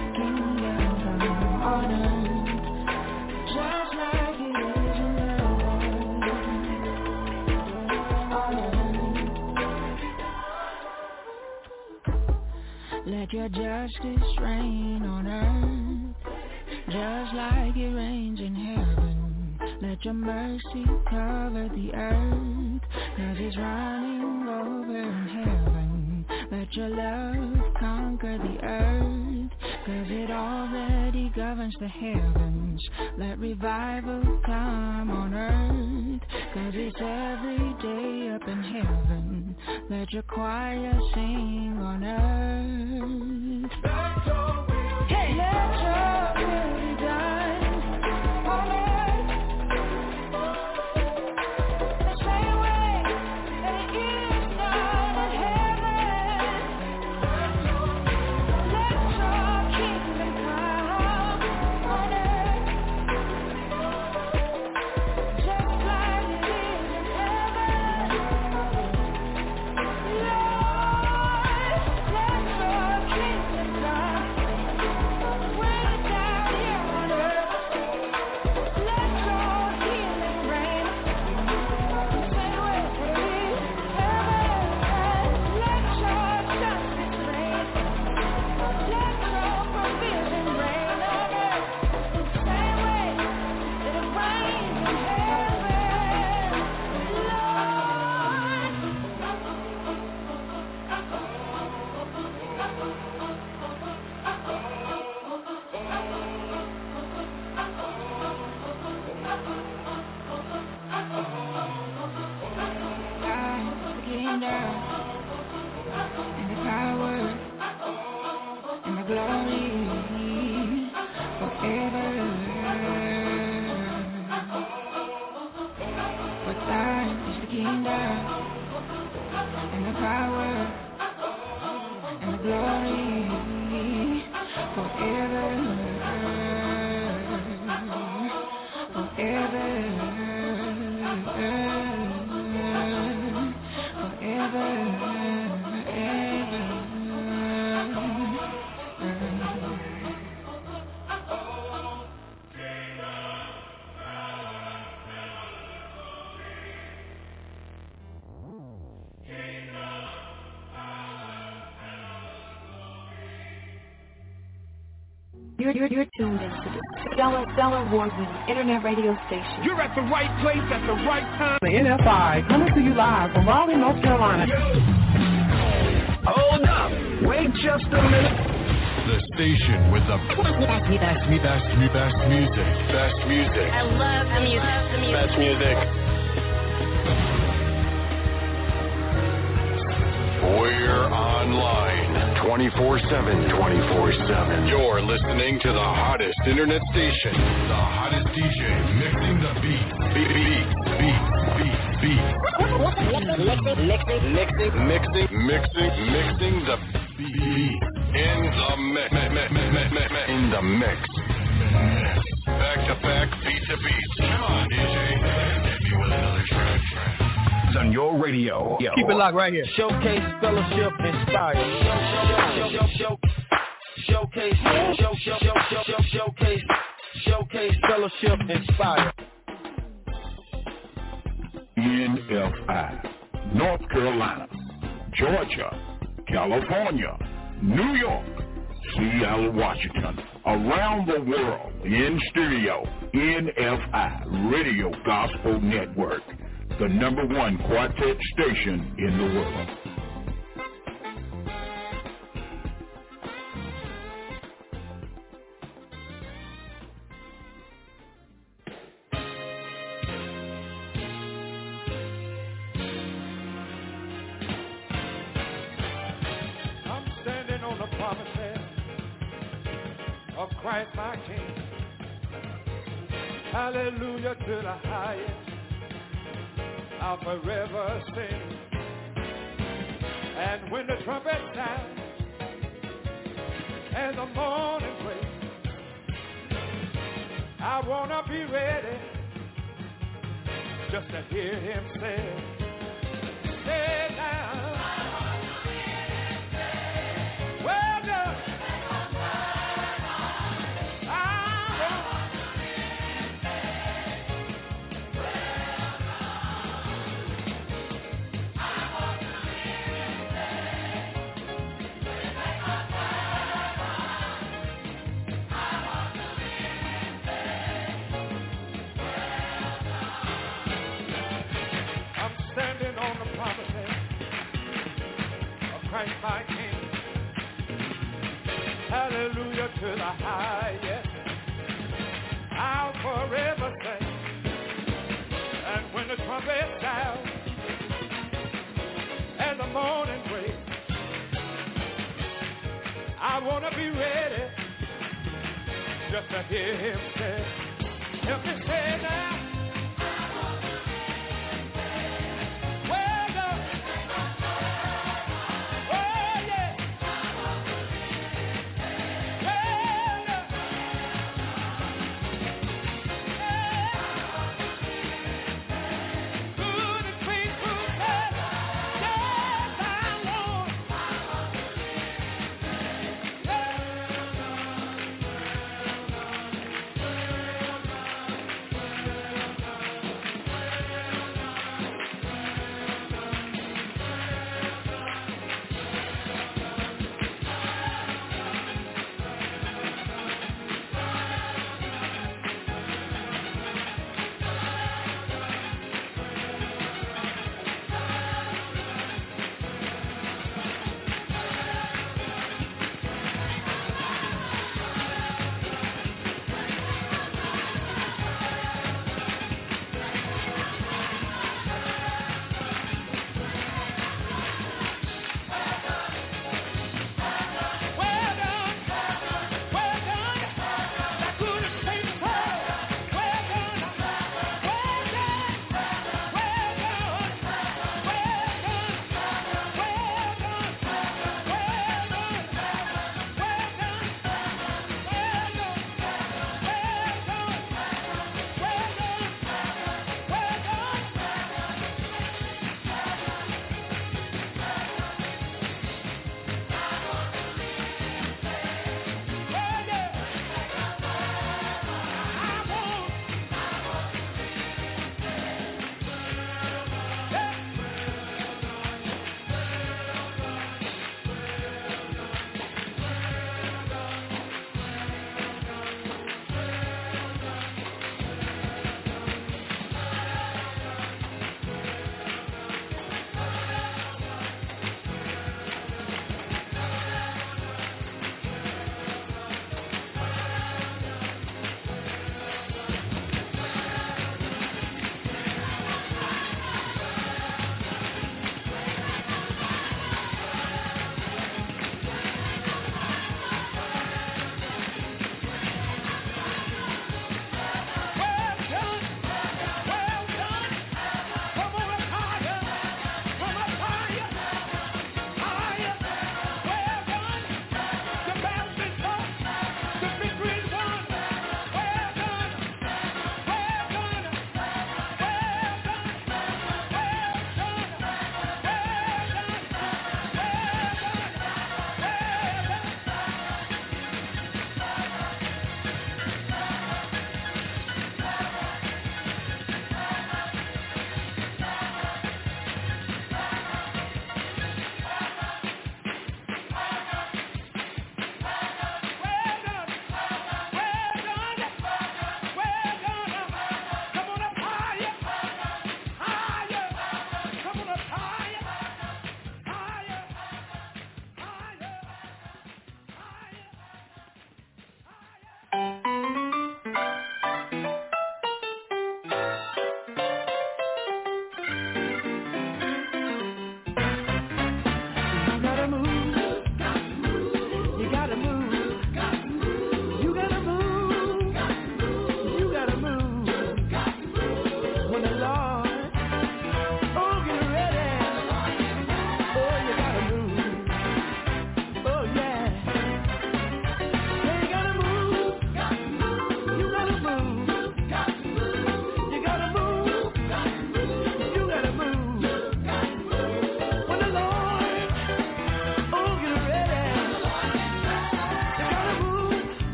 on earth, just like it is in heaven. On earth, let your justice reign on earth, just like it rains in heaven. Let your mercy cover the earth, 'cause it's running over in heaven. Let your love conquer the earth, 'cause it already governs the heavens. Let revival come on earth, 'cause it's every day up in heaven. Let your choir sing on earth. Hey, let your will be done on earth, the same way that it is done in heaven. Let your kingdom come on earth, just like it is in heaven. Lord, let your kingdom come. Bring it down here on earth. Let your healing reign, the same way it is in heaven. Let your justice reign. Let your provision reign on earth, the same way that it reigns in heaven. Thine is the kingdom and the power and the glory forever. For thine is the kingdom and the power and the glory forever. Forever. Forever. You're tuned into the Stellar Award-winning internet radio station. You're at the right place at the right time. The NFI coming to you live from Raleigh, North Carolina. Hold up. Wait just a minute. The station with the best music. Best music. I love the music. Best music. We're online 24/7. You're listening to the hottest internet station. The hottest DJ mixing the beats. Beats. Mixing the beat in the mix. In the mix. Back to back, beat to beat. Come on, DJ. Hit me with another track. On your radio. Keep it locked right here. Showcase, fellowship, inspire. Showcase, fellowship, inspire. NFI, North Carolina, Georgia, California, New York, Seattle, Washington, around the world, in stereo, NFI, Radio Gospel Network, the #1 quartet station in the world. Of Christ my King. Hallelujah to the highest. I'll forever sing. And when the trumpet sounds and the morning breaks, I want to be ready just to hear him say, stay down. Well done. Christ my King. Hallelujah to the highest. I'll forever sing. And when the trumpet sounds and the morning breaks, I want to be ready just to hear him say, help me say now.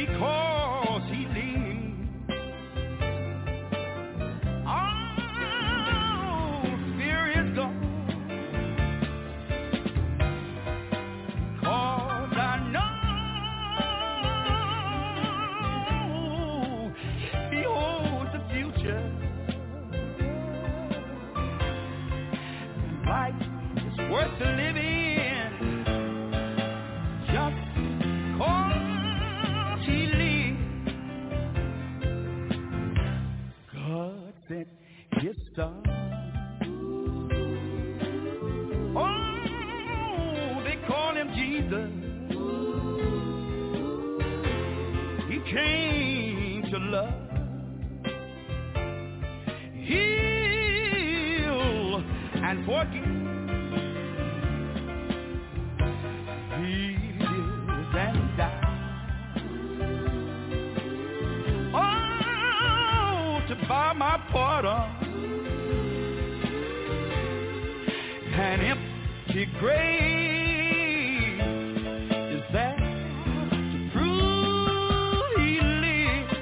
because he lives. All fear is gone, 'cause I know he holds the future. Life is worth the living just 'cause he lives. God sent his son. Oh, they call him Jesus. He came to love, heal, and forgive. He lived and died, oh, to buy my pardon. An empty grave is there to prove he lives.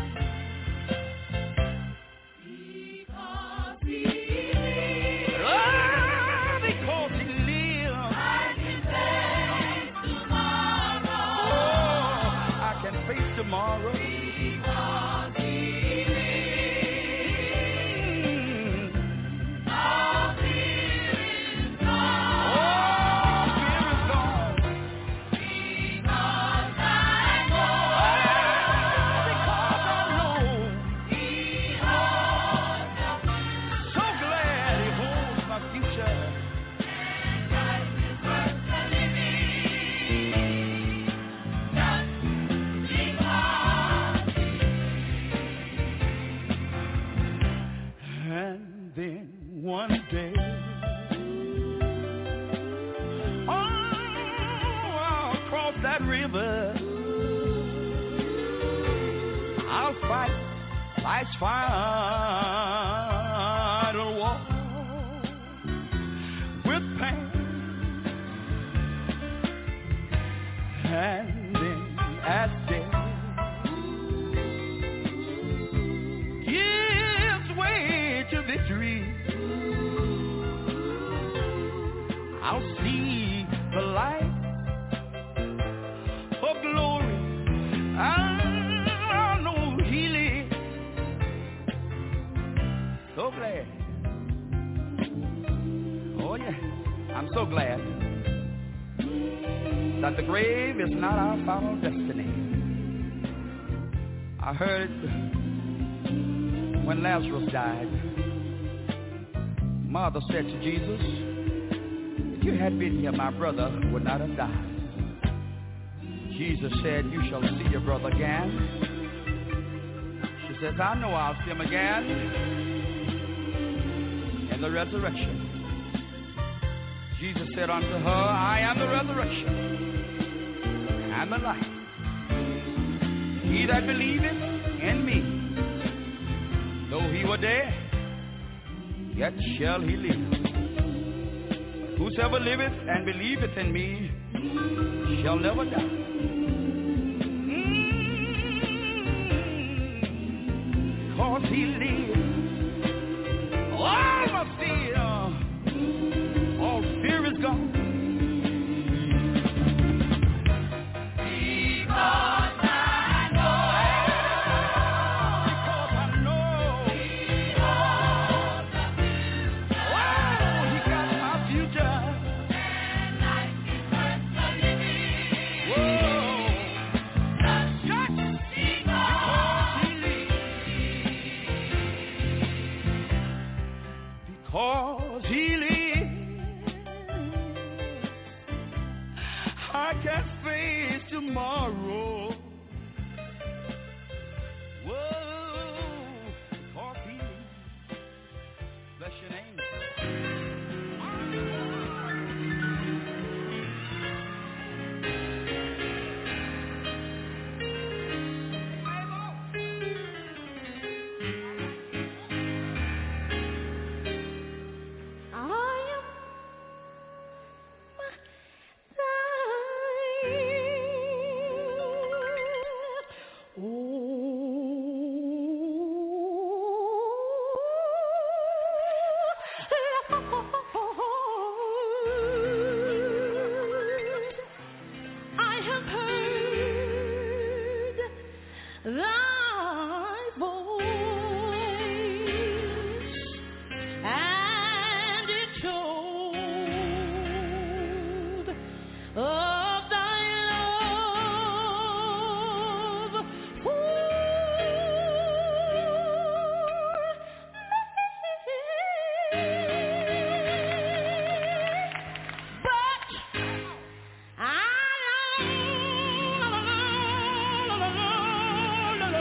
Because he lives. Oh, because he lives. I can face tomorrow. Oh, I can face tomorrow. Because he lives. All fear is gone. All fear is gone. Because I know. Because I know. He holds the future. So glad he holds my future. And life is worth the living just because. And then one day, oh, I'll cross that river. I'll fight life's final war with pain. And then as death gives way to victory, I'll see the light of glory. I know he lives. So glad. Oh yeah, I'm so glad that the grave is not our final destiny. I heard when Lazarus died, Martha said to Jesus, if you had been here, my brother would not have died. Jesus said, you shall see your brother again. She says, I know I'll see him again in the resurrection. Jesus said unto her, I am the resurrection and the life. He that believeth in me, though he were dead, yet shall he live. Whosoever liveth and believeth in me shall never die. Cause he lives. All my fear, all fear is gone. Because I know. Because I know. Oh, he got my future. And life is worth the living. Whoa. Just because he lives. Because he lives, I can face tomorrow. Whoa, because he lives. Bless your name. thy voice, and it told of thy love for me. But I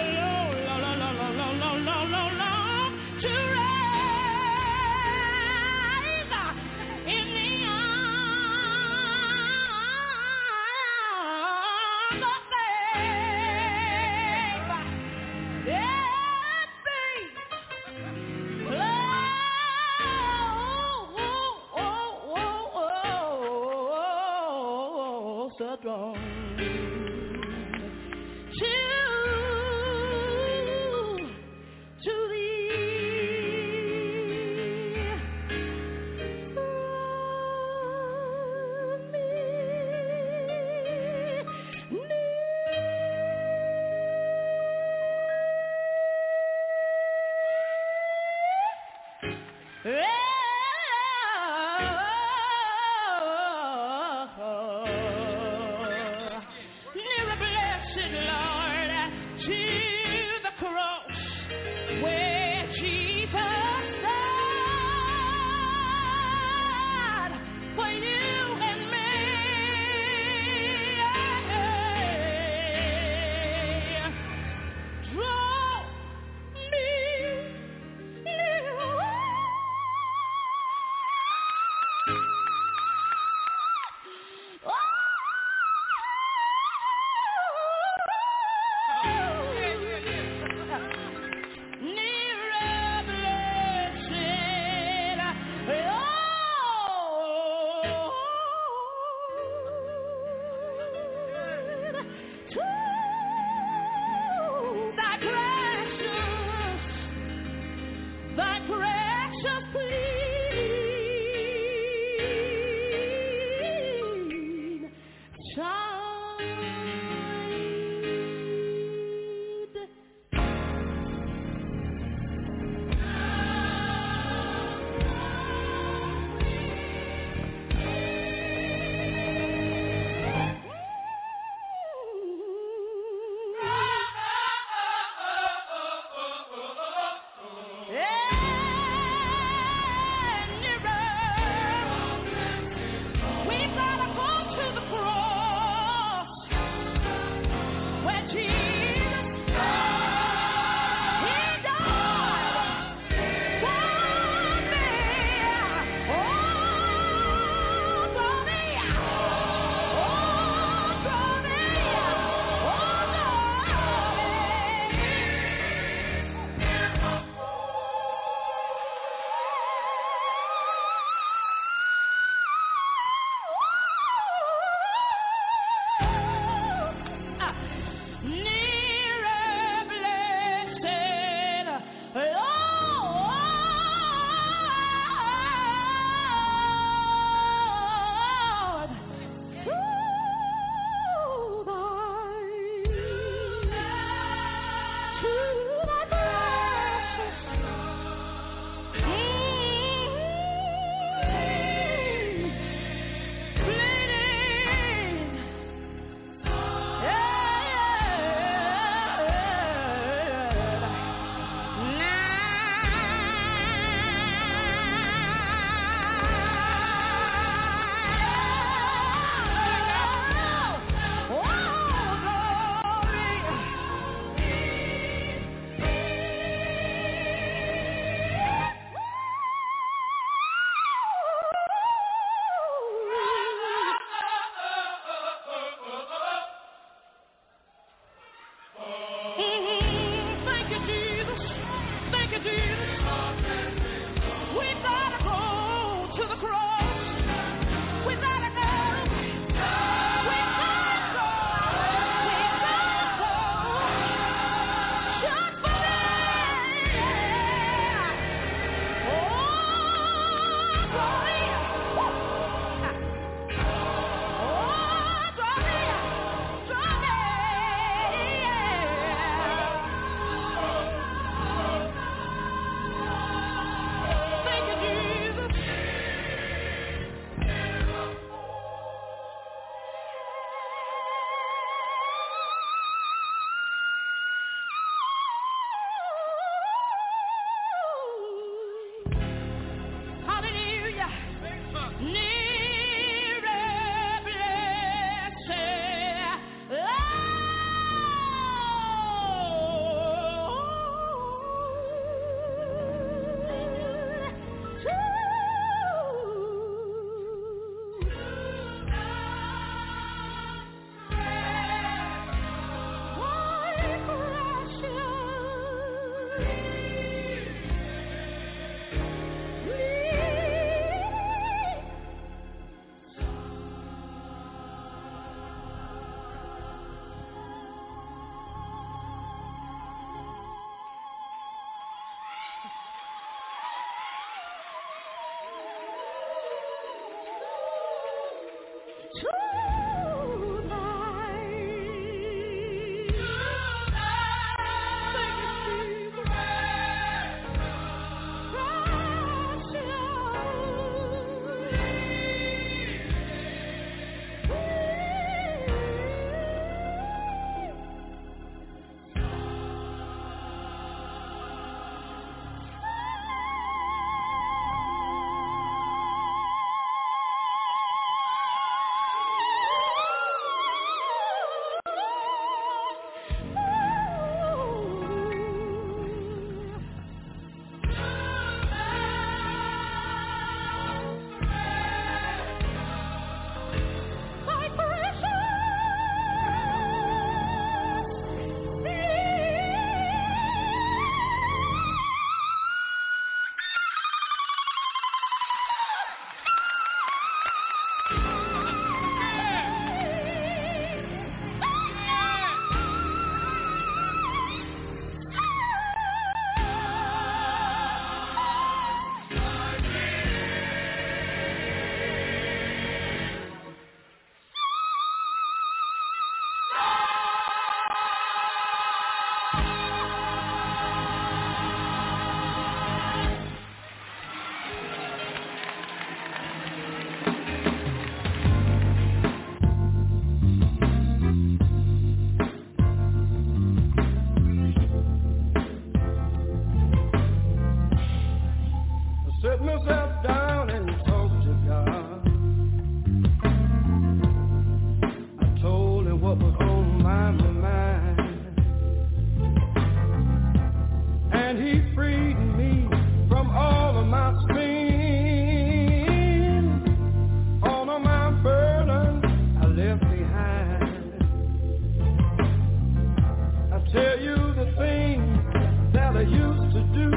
tell you the things that I used to do.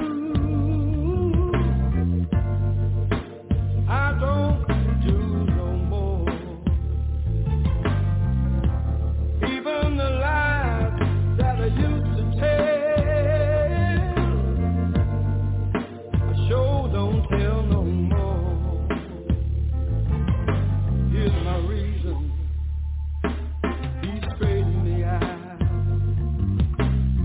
I don't do no more. Even the lies that I used to tell, I sure don't tell no more. Here's my reason. Be straight in the eye.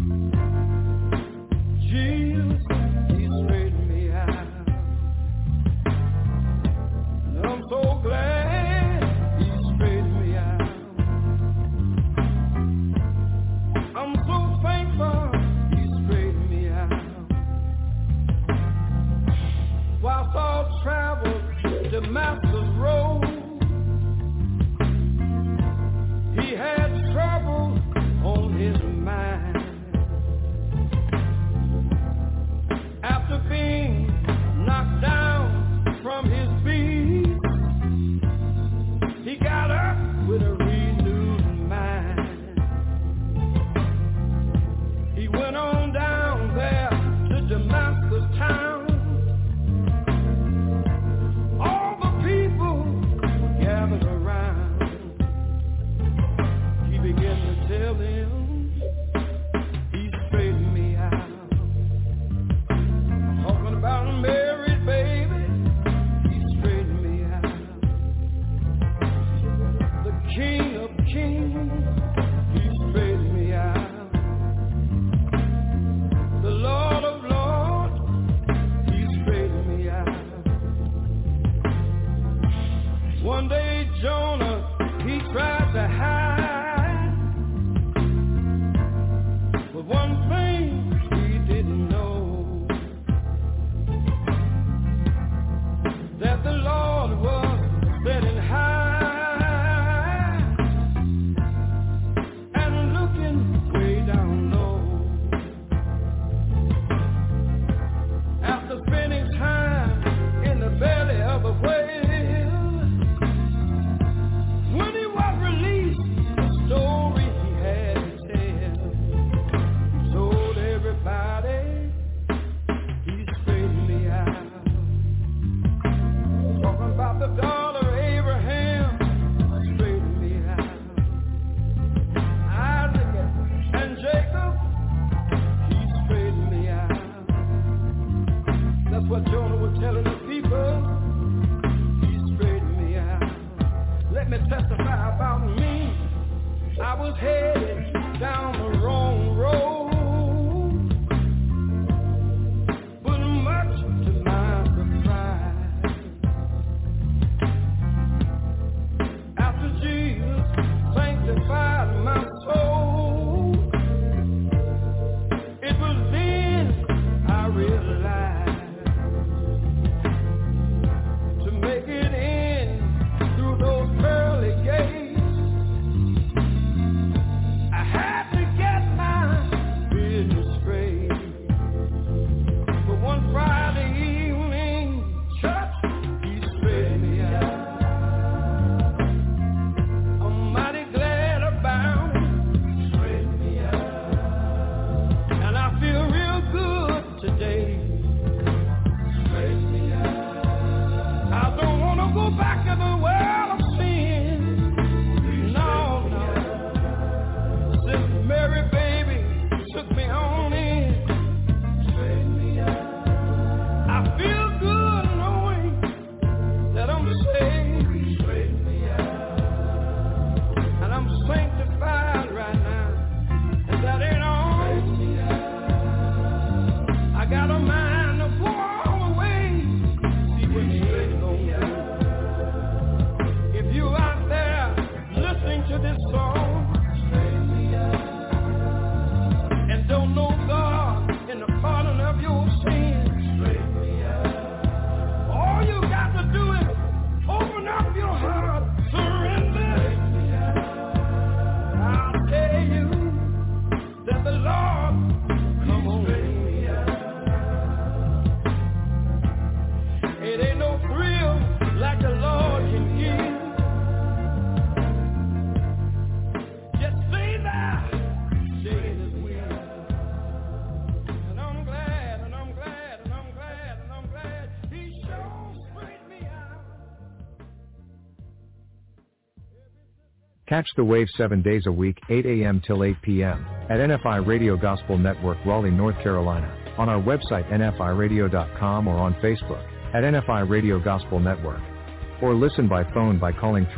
Catch the wave 7 days a week, 8 a.m. till 8 p.m. at NFI Radio Gospel Network, Raleigh, North Carolina, on our website nfiradio.com or on Facebook at NFI Radio Gospel Network. Or listen by phone by calling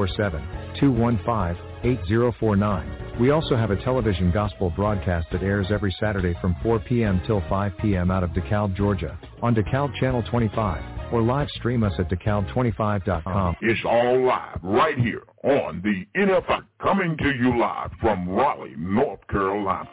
347-215-8049. We also have a television gospel broadcast that airs every Saturday from 4 p.m. till 5 p.m. out of DeKalb, Georgia, on DeKalb Channel 25, or live stream us at DeKalb25.com. It's all live right here on the NFI, coming to you live from Raleigh, North Carolina.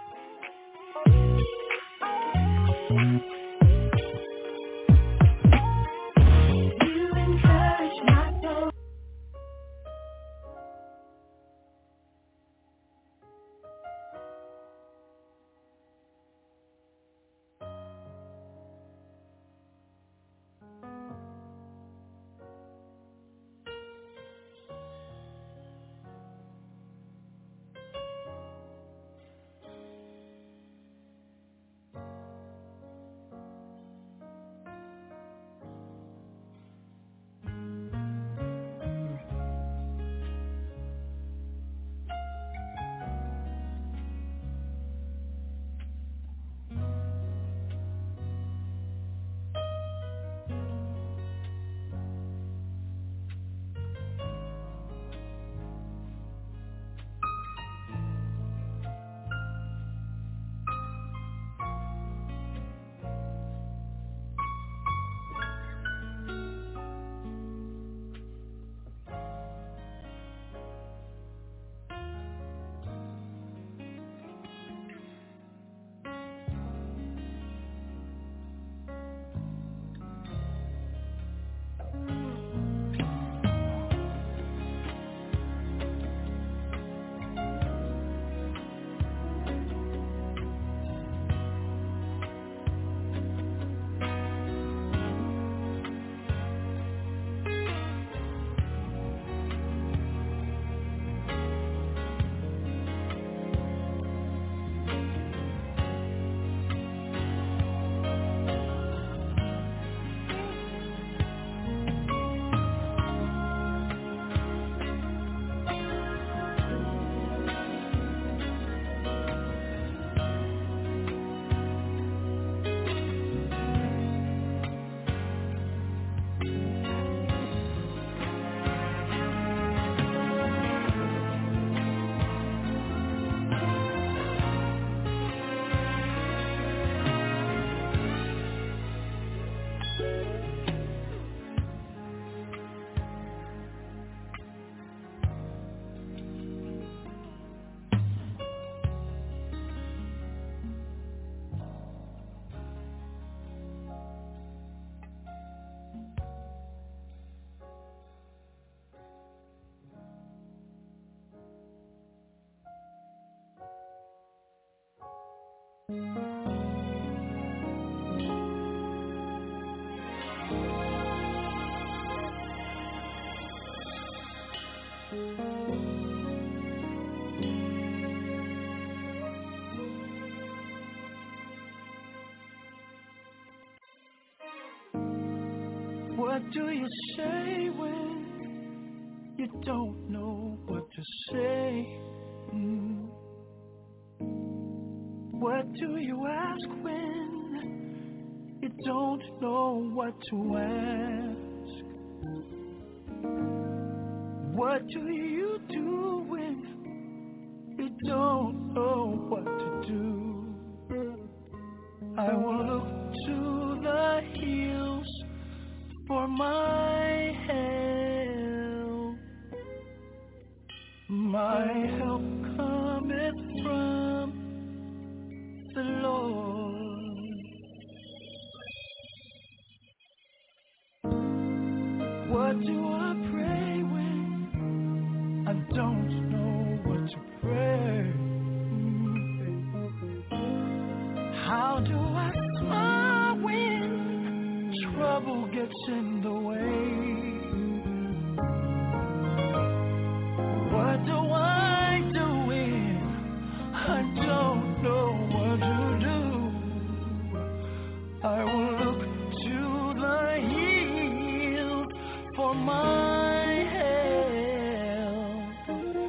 What do you say when you don't know what to say? What do you ask when you don't know what to ask? What do you do when you don't know what to do? I will look to the hills for my help. My help cometh from the Lord. What do I pray when I don't know what to pray? How do I smile when trouble gets in the way? What do I do when I don't know what to do? I will look to the hills for my help.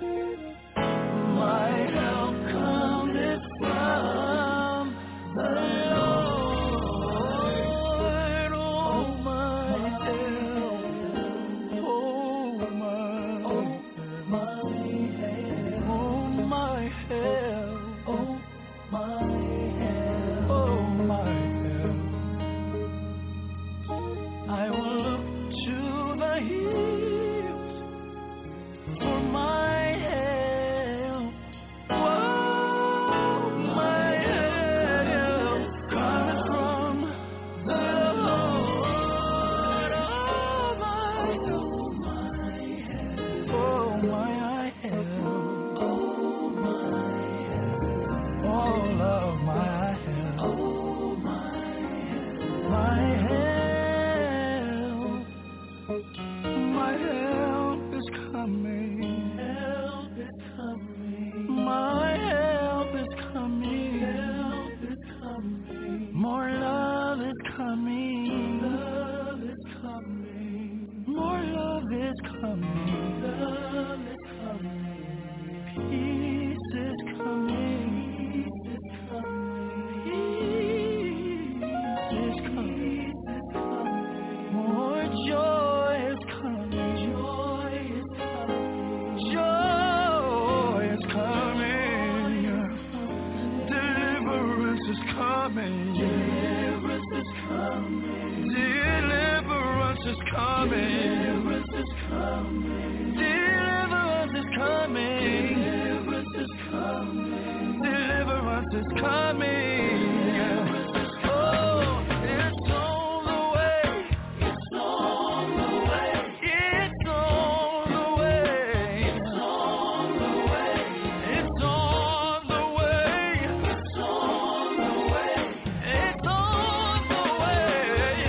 coming. Deliverance is coming. Deliverance is coming. Deliverance is coming. Deliverance is coming. Deliverance is coming. Deliverance is coming. Oh, it's on the way. It's on the way. It's on the way. It's on the way. It's on the way. It's on the way. It's on the way.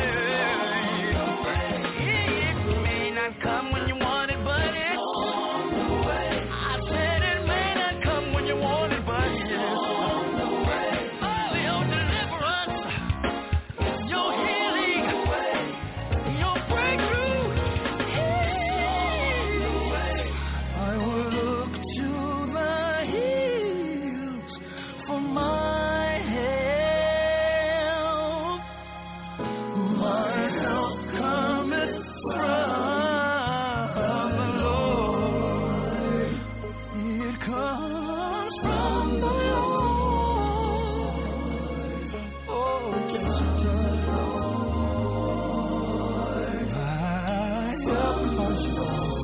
It may not come when you want it, but it's on the way. I said it may not come when you want it, but it's on the way. Oh, your deliverance, your healing, your breakthrough. I will look to the hills for my help. My help cometh from the Lord. It comes from the Lord. Oh, yes, it does. My help comes from the Lord.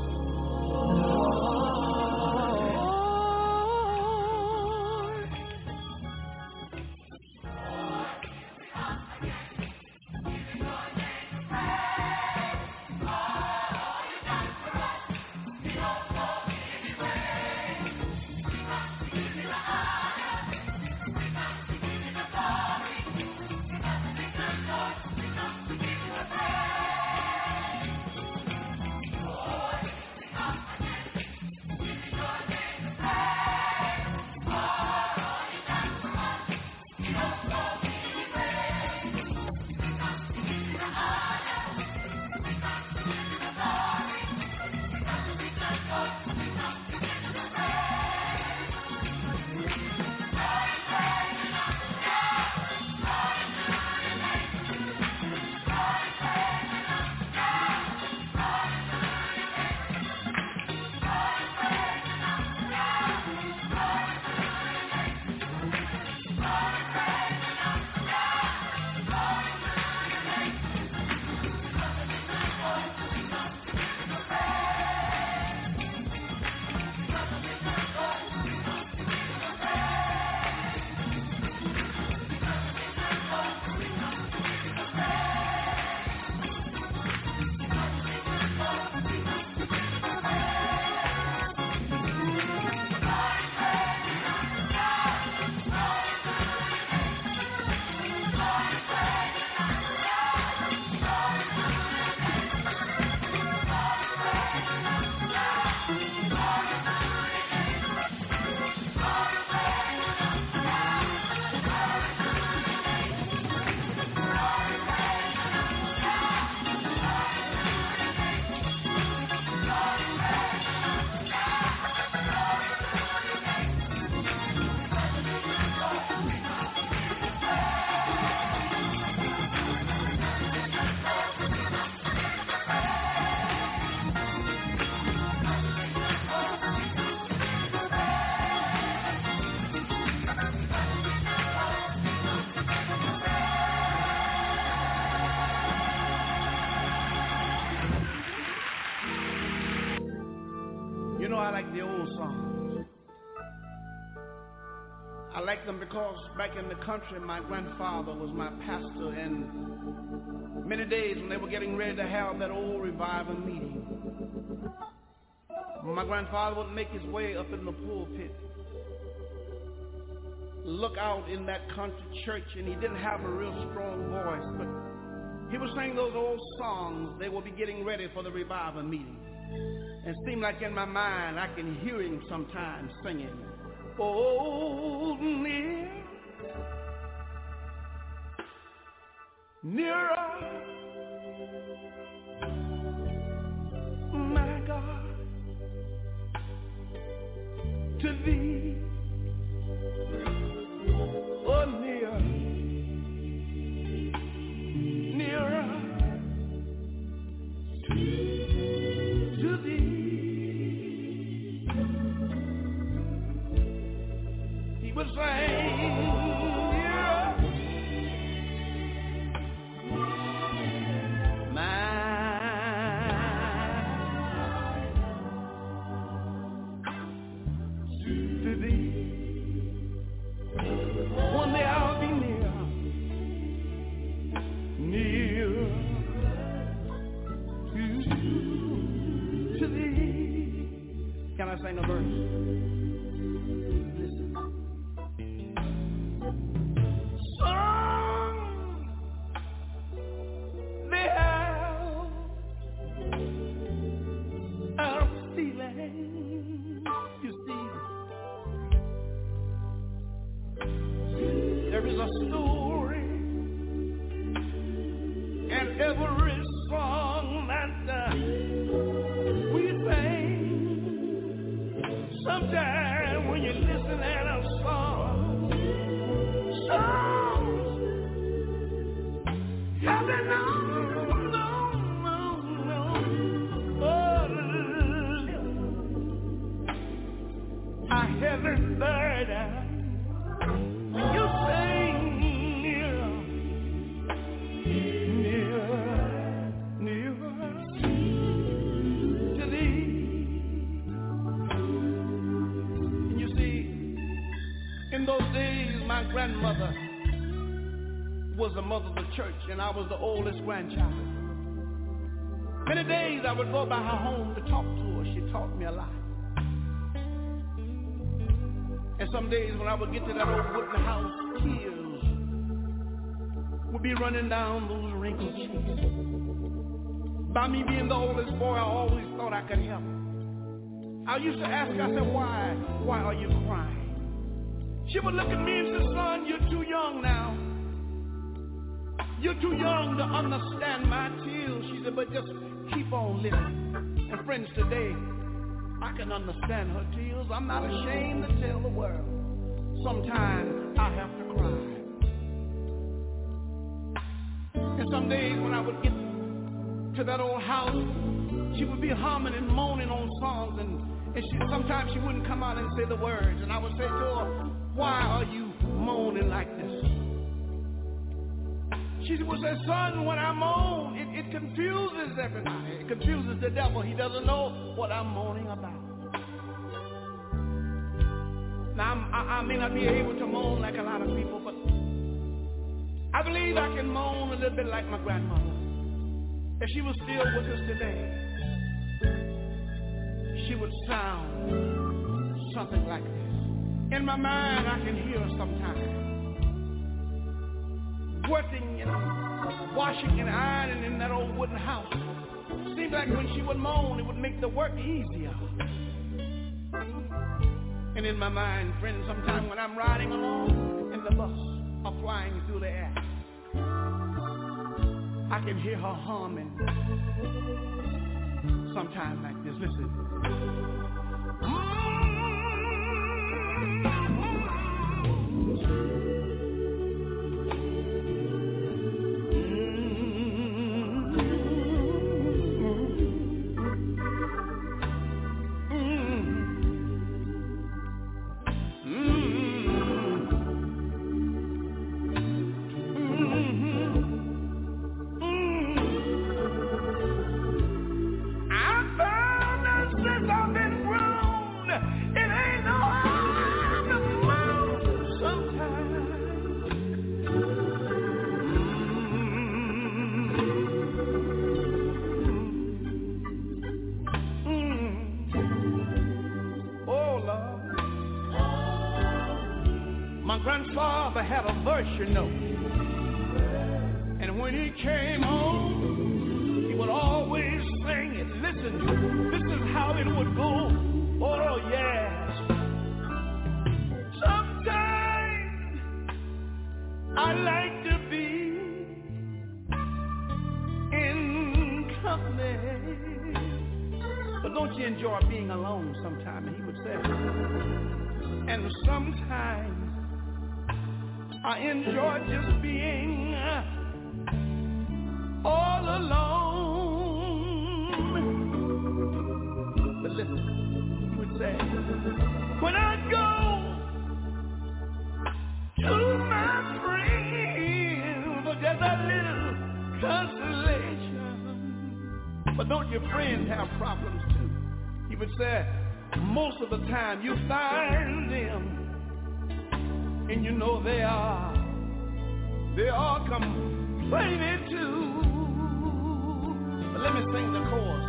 You know, I like the old songs. I like them because back in the country, my grandfather was my pastor, and many days when they were getting ready to have that old revival meeting, my grandfather would make his way up in the pulpit, look out in that country church, and he didn't have a real strong voice, but he would sing those old songs. They will be getting ready for the revival meeting. And it seemed like in my mind I can hear him sometimes singing, "Oh, near, nearer, my God, to thee, oh, near, nearer, to thee." He was saying, nearer, There is a story in every song that we sing. Sometimes when you listen at a song, songs have been I haven't heard you sing nearer to thee. And you see, in those days, my grandmother was the mother of the church, and I was the oldest grandchild. Many days I would go by her home to talk to her. She taught me a lot. And some days when I would get to that old wooden house, tears would be running down those wrinkled cheeks. By me being the oldest boy, I always thought I could help. I used to ask her, I said, why are you crying? She would look at me and say, son, you're too young now. You're too young to understand my tears. She said, but just keep on living. And friends, today, I can understand her tears. I'm not ashamed to tell the world. Sometimes I have to cry. And some days when I would get to that old house, she would be humming and moaning on songs, and sometimes she wouldn't come out and say the words. And I would say to her, why are you moaning like this? She would say, son, when I moan, it confuses everybody. It confuses the devil. He doesn't know what I'm moaning about. Now, I may not be able to moan like a lot of people, but I believe I can moan a little bit like my grandmother. If she was still with us today, she would sound something like this. In my mind, I can hear her sometimes working and washing and ironing in that old wooden house. Seems like when she would moan, it would make the work easier. And in my mind, friends, sometimes when I'm riding along in the bus or flying through the air, I can hear her humming sometimes like this. Listen. Grandfather had a verse, you know, and when he came home, he would always sing it. Listen, this is how it would go. Oh, yes. Sometimes I like to be in company, but don't you enjoy being alone sometimes? And he would say, and sometimes I enjoy just being all alone. But listen, he would say, when I go to my friends for just a little consolation. But don't your friends have problems too? He would say, most of the time you find them, and you know they are complaining too. But let me sing the chorus.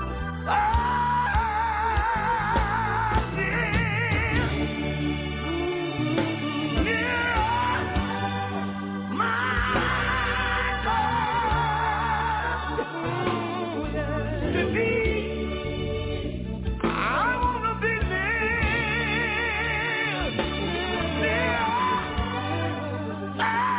Ah!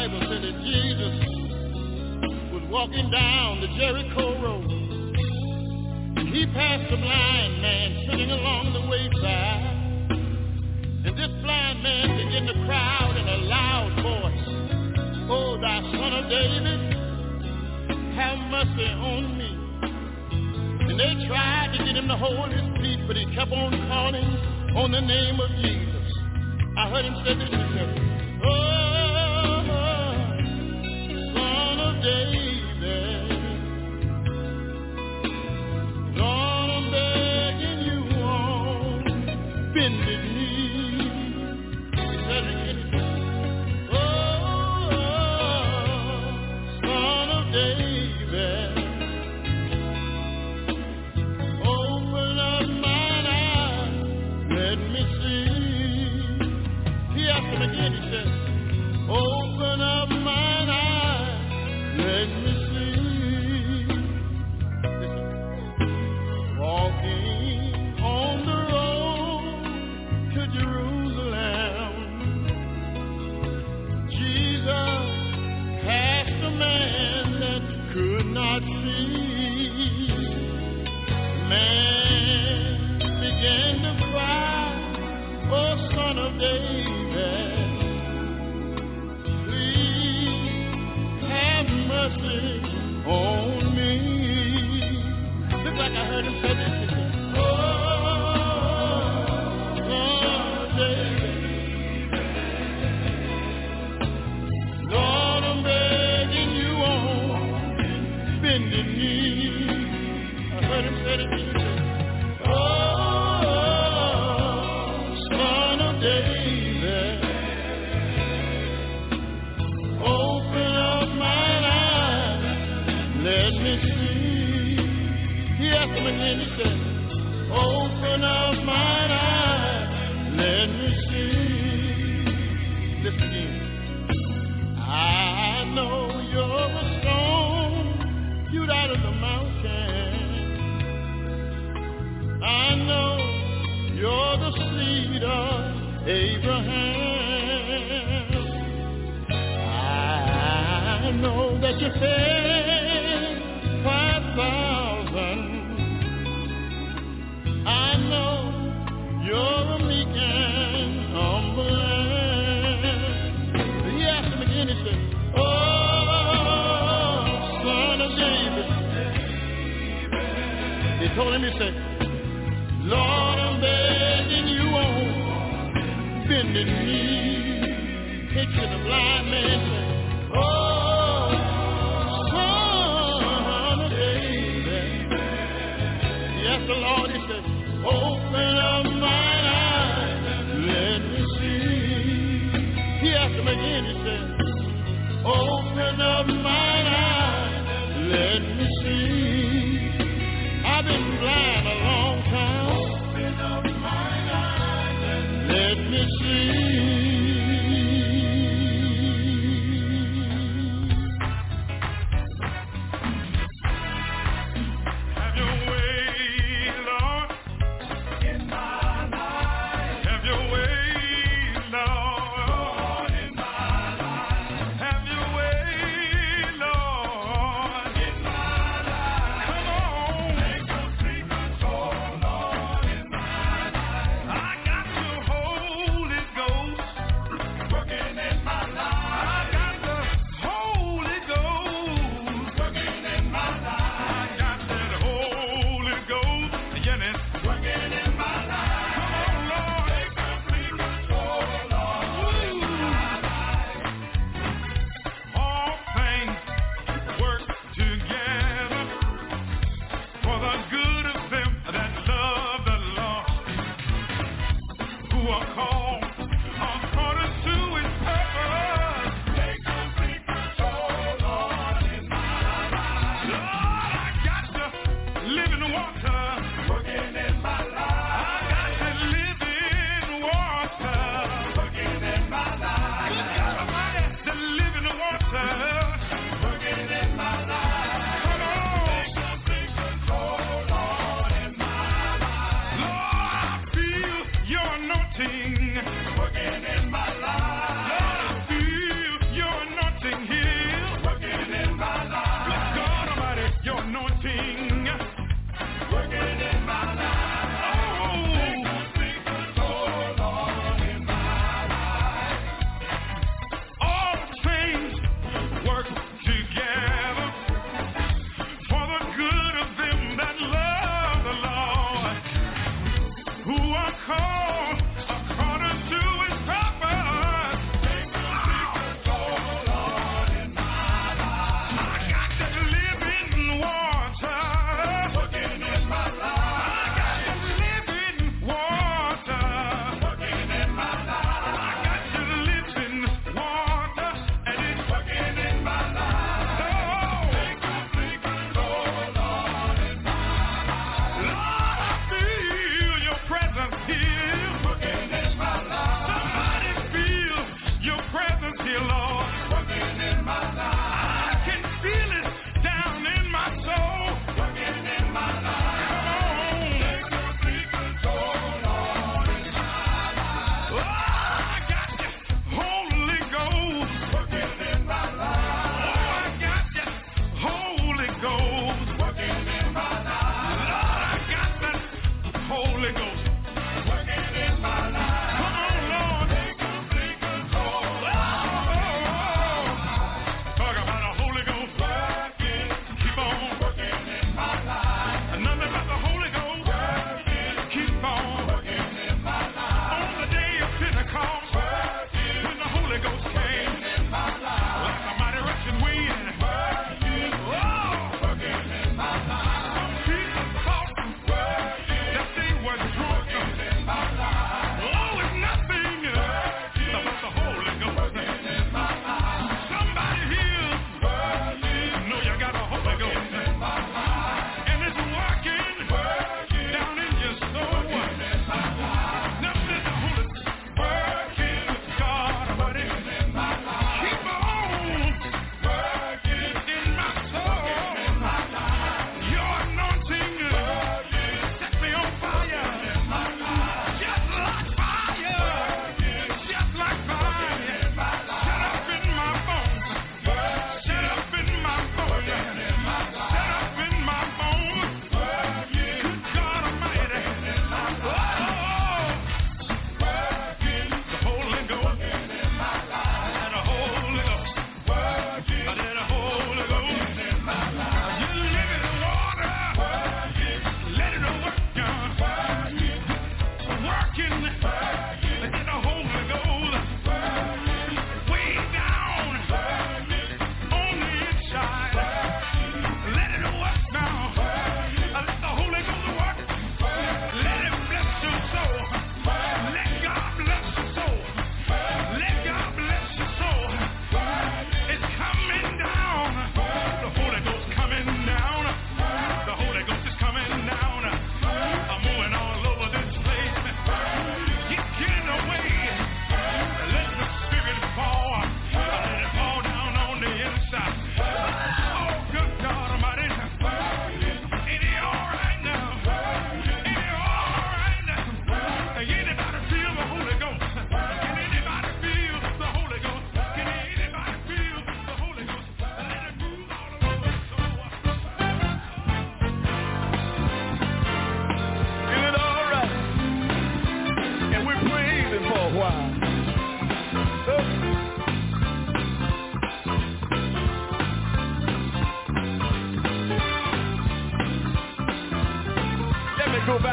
Bible said that Jesus was walking down the Jericho road. And he passed a blind man sitting along the wayside. And this blind man began to cry out in a loud voice, "Oh, thou son of David, have mercy on me." And they tried to get him to hold his feet, but he kept on calling on the name of Jesus. I heard him say this, he said, "Oh, son of David, Lord, I'm begging you on bended knee." Said it again, he said, "Oh, son of David, open up mine eyes, let me see." He asked him again, he said, "Open up mine eyes, let me see." Listen. Walking on the road to Jerusalem, Jesus passed a man that could not see. Man began to cry, "Oh, son of David, please have mercy on me." Look like I heard him say this. He said, "Oh, son of David, Lord, I'm begging you on bended knee." I heard him say this. He said, "Oh, son of David, open up mine eyes, let me see." He asked him again, he said, "Open up mine eyes, let me see." Listen again. I know you're a stone hewed out of the mountain. I know you're the seed of Abraham. I know that you fed 5,000. I know you're a meek and humble lamb. He asked him again, he said, "Oh, son of David." He told him, he said, "Lord, I'm begging you on bended knee." He to the blind man said, "Oh, son of David." He asked the Lord, he said, "Open up mine eyes, let me see." He asked him again, he said, "Open up mine eyes, let me see. I've been blind a long time. Open up mine eyes, let me see."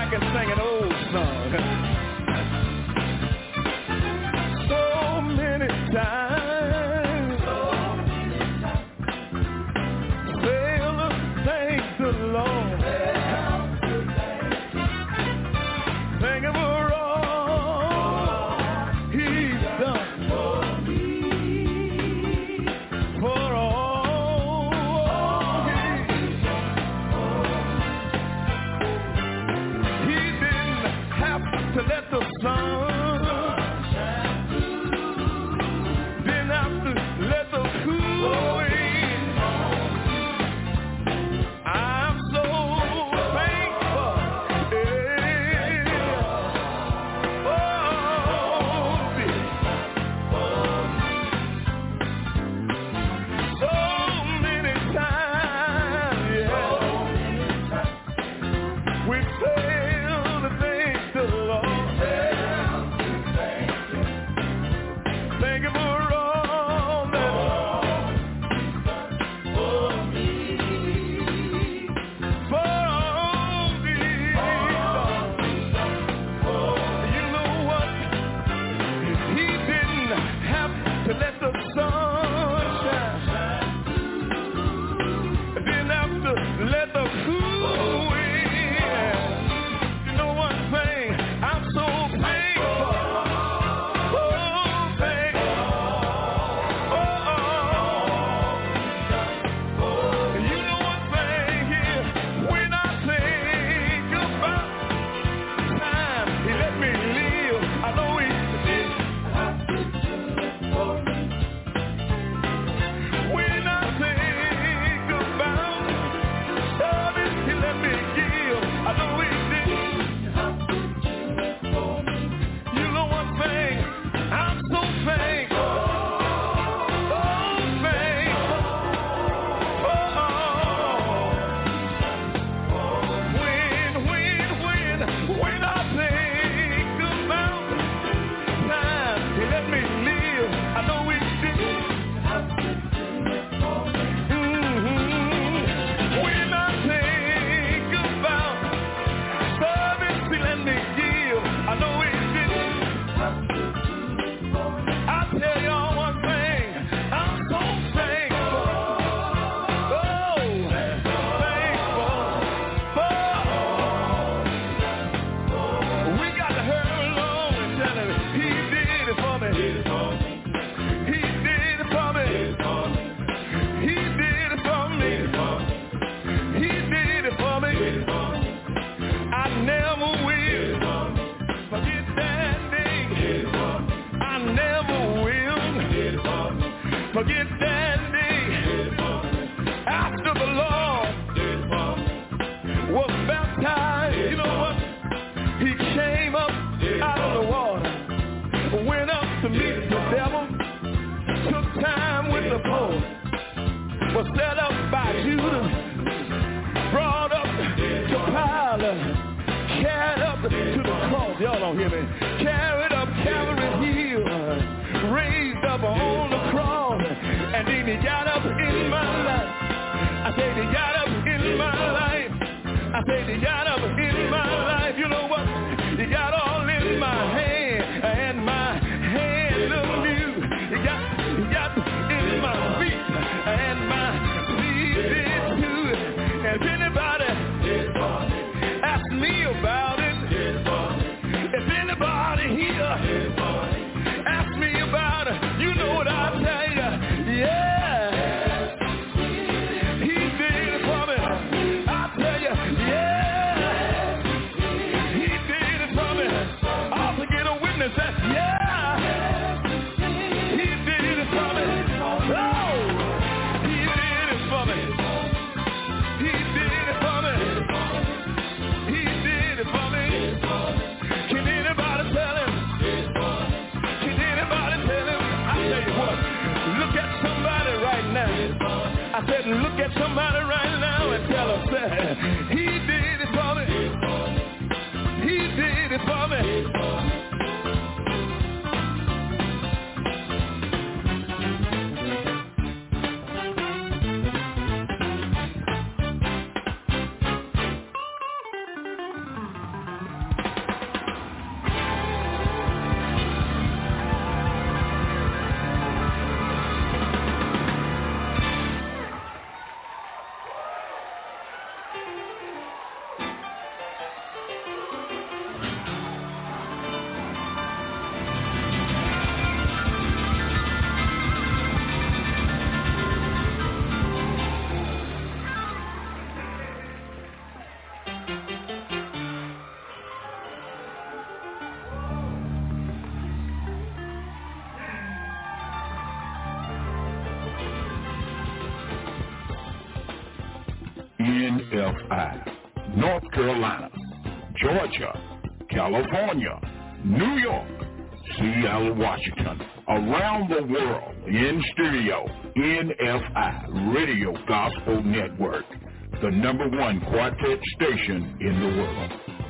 back and sing an old song. So many times, fail to thank the Lord. Thank Him for all He's done for me, for all He's done. He didn't have to let the sun, didn't have to let the cool wind. I'm so thankful. So many times, yeah, we fail to thank the Lord. Thank you for all that for me, for all He's done. You know what? He didn't have to let the sun shine, didn't have to let the cool wind. You know one thing, I'm so thankful. Oh, thankful. Oh, you know one thing here, when I think about time He let me live, I know He did. When I think about service He let me give, I know He did. You know one thing, I'm so thankful. Oh, thankful. When I think about time He let me live, I know He did. When I think about service He let me give, I know He did. I tell y'all one thing, I'm so thankful. Oh, thankful. We got to hurry along and tell Him He did it for me. He did it for me. He did it for me. He did it for me. I never will forget that day. I never will forget that day. After the Lord was baptized, you know what? He came up out of the water, went up to meet the devil, took time with the Pope, was set up by Judas, brought up to Pilate, carried up to the cross. Y'all don't hear me. Carried up Calvary Hill, raised up on the cross, and then He got up in my life. I said He got up in my life. I said He got up in my life. You know what? He got all in my hand, and my hand look new. He got in my feet, and my feet did too. If anybody ask me about it, if anybody here ask me about it, you know what I'll tell you. Yeah, He did it for me. I'll tell you, yeah, He did it for me. I'll get a witness that, yeah, He did it for me. Oh, He did it for me. He did it for me. He did it for me. Can anybody tell Him? Can anybody tell Him? I tell you what, look at somebody right now. I said, look at somebody right now and tell them, say, He did it for me. He did it for me. NFI, North Carolina, Georgia, California, New York, Seattle, Washington, around the world in stereo, NFI, Radio Gospel Network, the #1 quartet station in the world.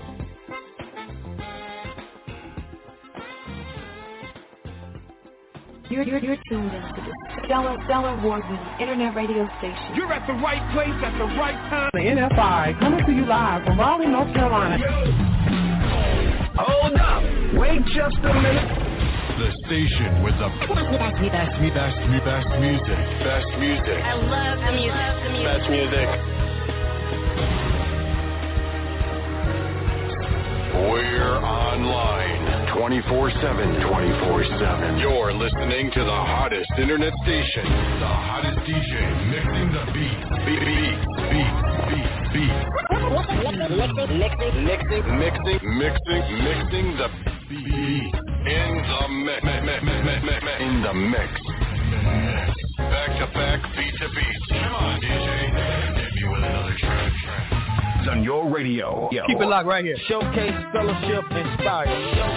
You're tuned into the Stellar Award-winning Internet radio station. You're at the right place at the right time. The NFI coming to you live from Raleigh, North Carolina. Hold up. Wait just a minute. The station with the best music. Best music. I love the music. Best music. We're online 24/7. You're listening to the hottest internet station. The hottest DJ mixing the beats. Beat. Mixing the beat. In the mix. Back to back, beat to beat. Come on, DJ. Hit me with another track. It's on your radio. Yo. Keep it locked right here. Showcase, fellowship, inspire.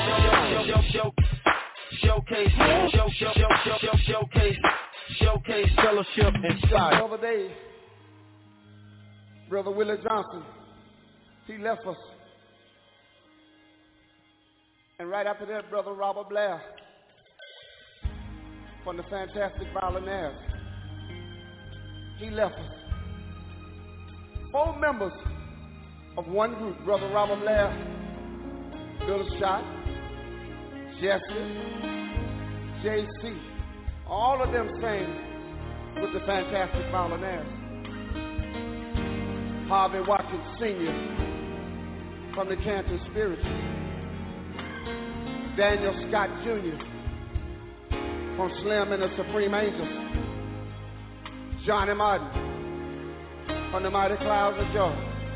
Showcase, fellowship, inspire. The other day, Brother Willie Johnson, he left us. And right after that, Brother Robert Blair from the Fantastic Violinaires, he left us. 4 members of one group, Brother Robert Blair, Bill Schott, Jesse, J.C., all of them sang with the Fantastic Violinaires. Harvey Watkins Sr. from the Canton Spirituals. Daniel Scott Jr. from Slim and the Supreme Angels. Johnny Martin from the Mighty Clouds of Joy.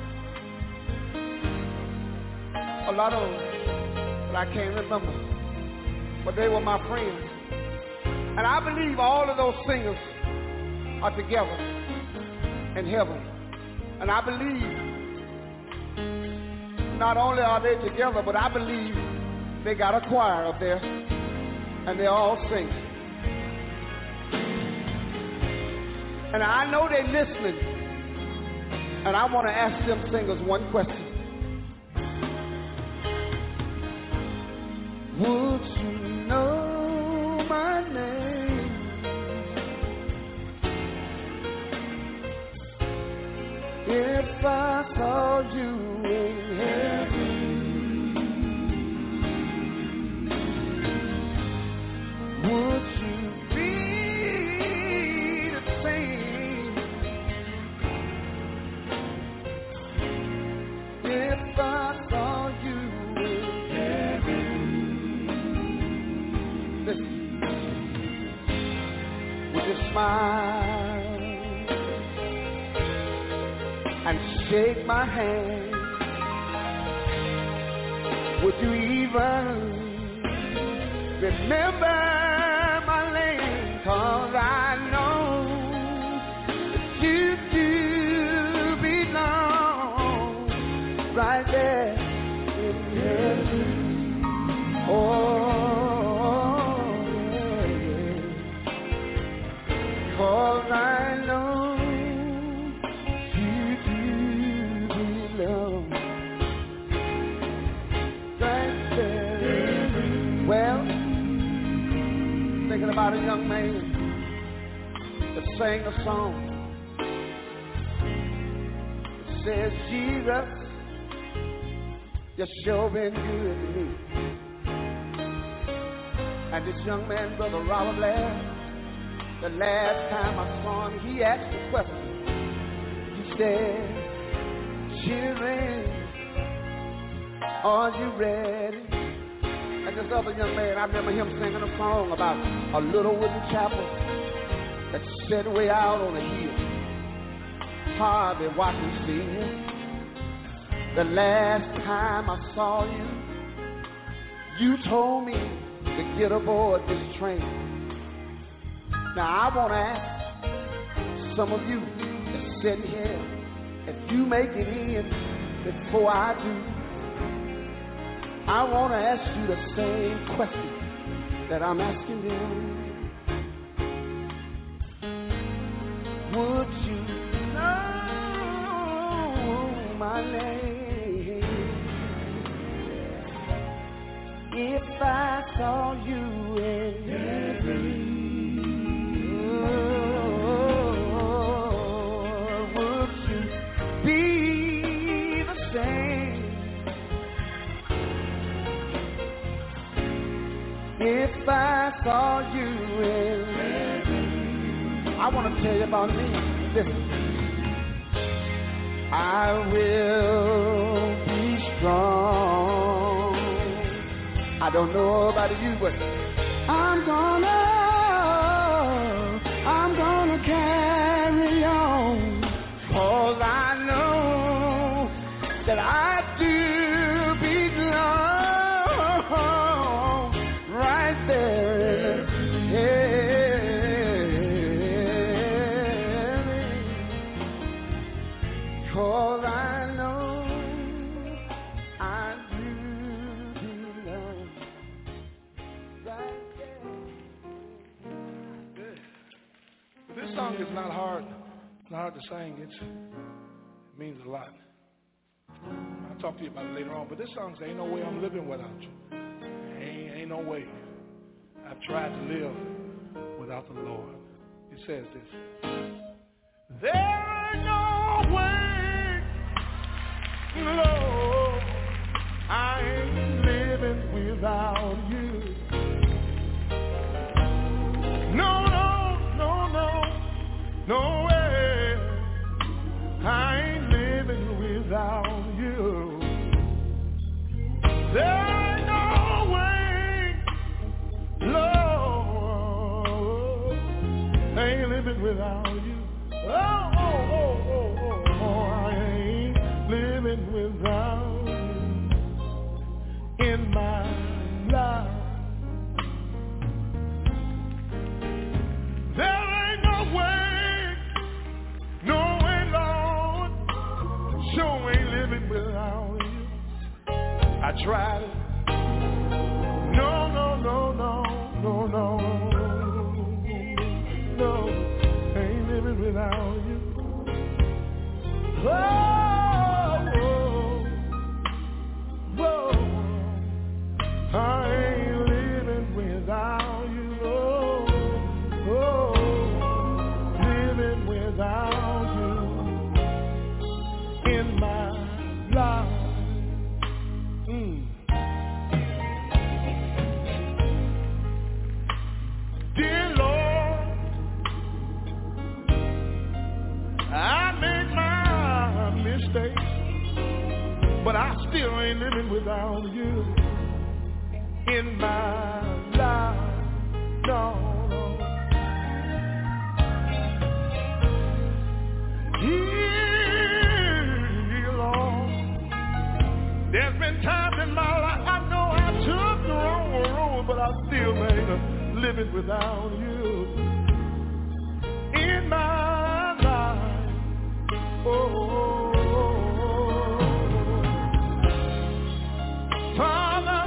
A lot of them that I can't remember, but they were my friends. And I believe all of those singers are together in heaven. And I believe not only are they together, but I believe they got a choir up there, and they all sing. And I know they're listening, and I want to ask them singers one question. Would you know my name if I saw you in heaven? Would you be the same if I saw you in heaven? Listen. Would you smile and shake my hand? Would you even remember? 'Cause I know that you do belong right there in heaven. Oh, yeah. 'Cause I know you do belong right there. Well, thinking about a young man that sang a song that says, Jesus, you sure been good to me. And this young man, Brother Robert Blair, the last time I saw him, he asked the question. He said, children, are you ready? And this other young man, I remember him singing a song about a little wooden chapel that's set way out on a hill. Harvey Watkins Sr. The last time I saw you, you told me to get aboard this train. Now I want to ask some of you that's sitting here if you make it in before I do, I want to ask you the same question that I'm asking them. Would you know my name if I saw you in heaven? Would you be the same if I saw you in heaven? I want to tell you about me. Listen. I will be strong. I don't know about you, but I'm gonna carry on. 'Cause I know that I do belong right there. Cause I know I do belong right there. This song is not hard. It's not hard to sing. It means a lot. I'll talk to you about it later on. But this song says, ain't no way I'm living without you. Ain't no way. I've tried to live without the Lord. It says this. There ain't no way, Lord, I ain't living without you. No, no, no, no, no way, I ain't living without you. There ain't no way, Lord, I ain't living without you. Oh, oh, oh, oh, oh, oh, I ain't living without you in my life. There ain't no way, Lord, sure ain't living without you. I tried it. No, no, no, no, no, no, no, ain't living without you. Oh, I ain't living without you, living without you in my life. Dear Lord, I made my mistakes, but I still ain't living without you in my life, no, no. Dear Lord, there's been times in my life I know I took the wrong road, but I still ain't living without you in my life, oh. Father,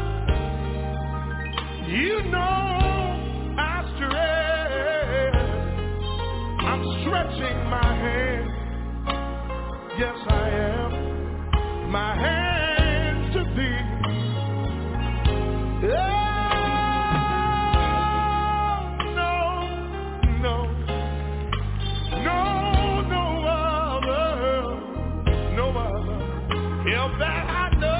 you know I stretch. I'm stretching my hand. Yes, I am. My hands to thee. Oh, no, no, no, no other help that I know.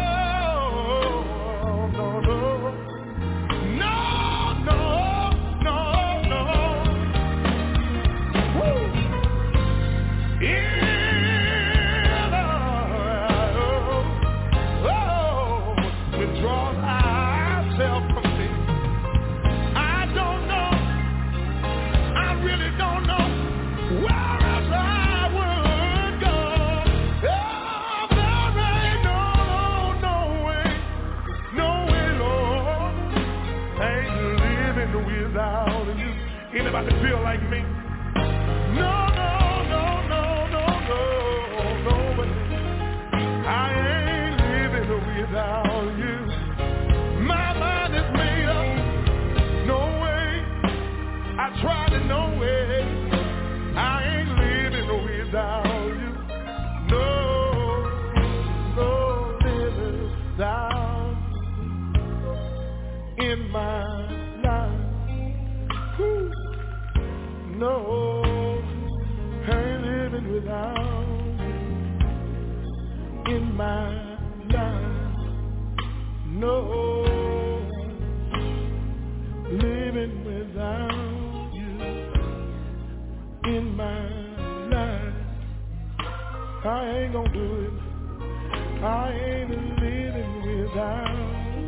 I ain't gonna do it. I ain't living without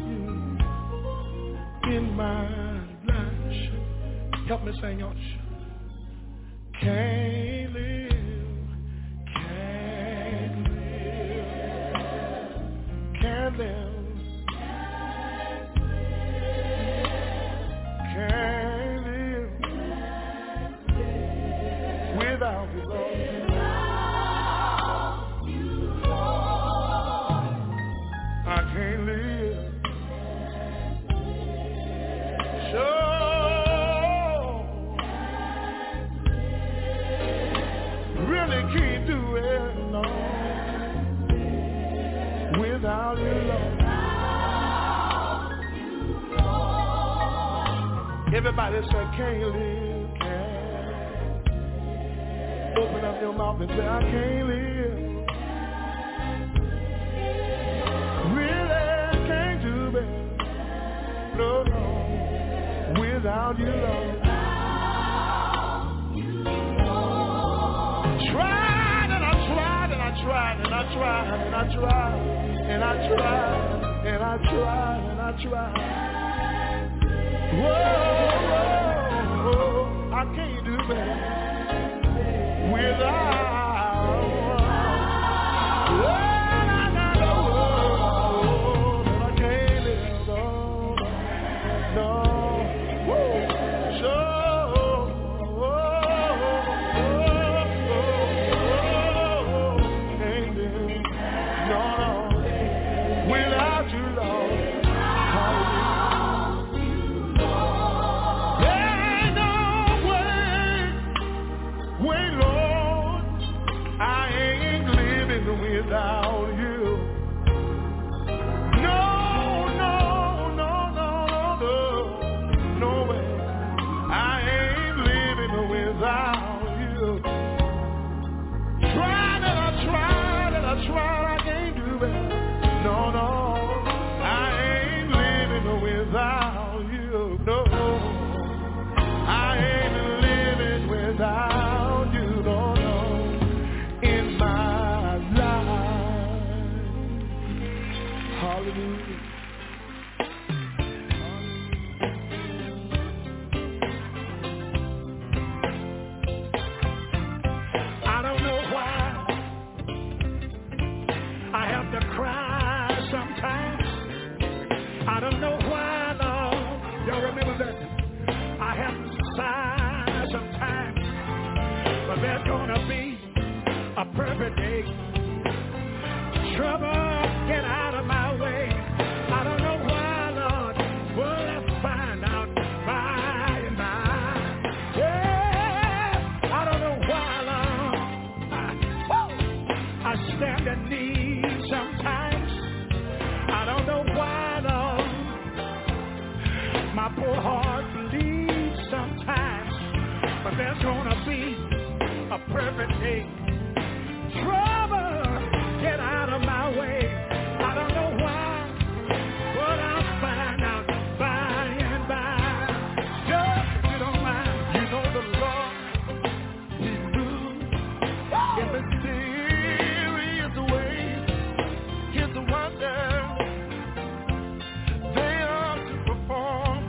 you in my life. Help me sing, y'all. Can't live, can't live, can't live. Can't live without you, Lord. I can't live. Sure. Really can't do it, no. Without you, Lord. Everybody say, can't live, can't. Open up your mouth and say, I can't live. Really can't do it. No, no. Without you, Lord. Tried and I tried and I tried and I tried and I tried and I tried and I tried and I tried. Whoa, I can't do that without. I can't live, no. Can't live, no, without you, Lord. Without you, no, no, no, no, no, no way. I ain't living without you. Tried and I tried and I tried, I can't do it. No, no, I ain't living without you. No, I ain't living without you. No, no, in my hallelujah. I don't know why I have to cry sometimes. I don't know why, Lord. Y'all remember that? I have to sigh sometimes. But there's gonna be a perfect day. Trouble, get out of my way. I don't know why, Lord. Well, let's find out by and by. Yeah, I don't know why, Lord. I stand in need sometimes. I don't know why, Lord. My poor heart bleeds sometimes. But there's gonna be a perfect day. Trouble, get out of my way. I don't know why, but I'll find out by and by. Just if you don't mind, you know the Lord, He moves in mysterious ways. His wonders, they are to perform.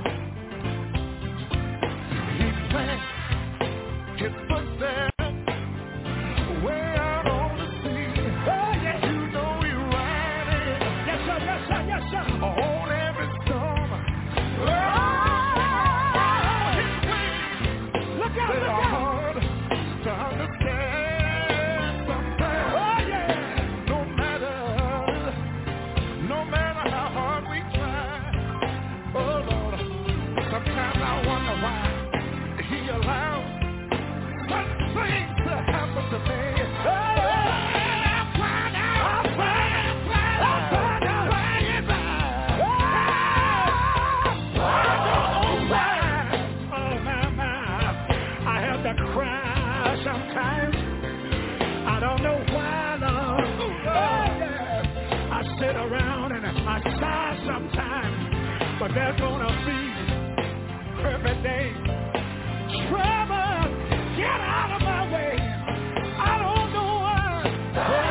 He plants His footsteps way out on the sea. Oh, yes, you know He's riding. Yes, sir, yes, sir, yes, sir. On every storm. Oh, His ways. Look out, they are hard to understand sometimes. Oh, yeah. No matter how hard we try. Oh, Lord, sometimes I wonder why He allows such things to happen to me. Oh, I'll find out. I have to cry sometimes. I don't know why, Lord. I sit around and I sigh sometimes, but there's gonna be perfect day. Trouble, get out of my way. I don't know why.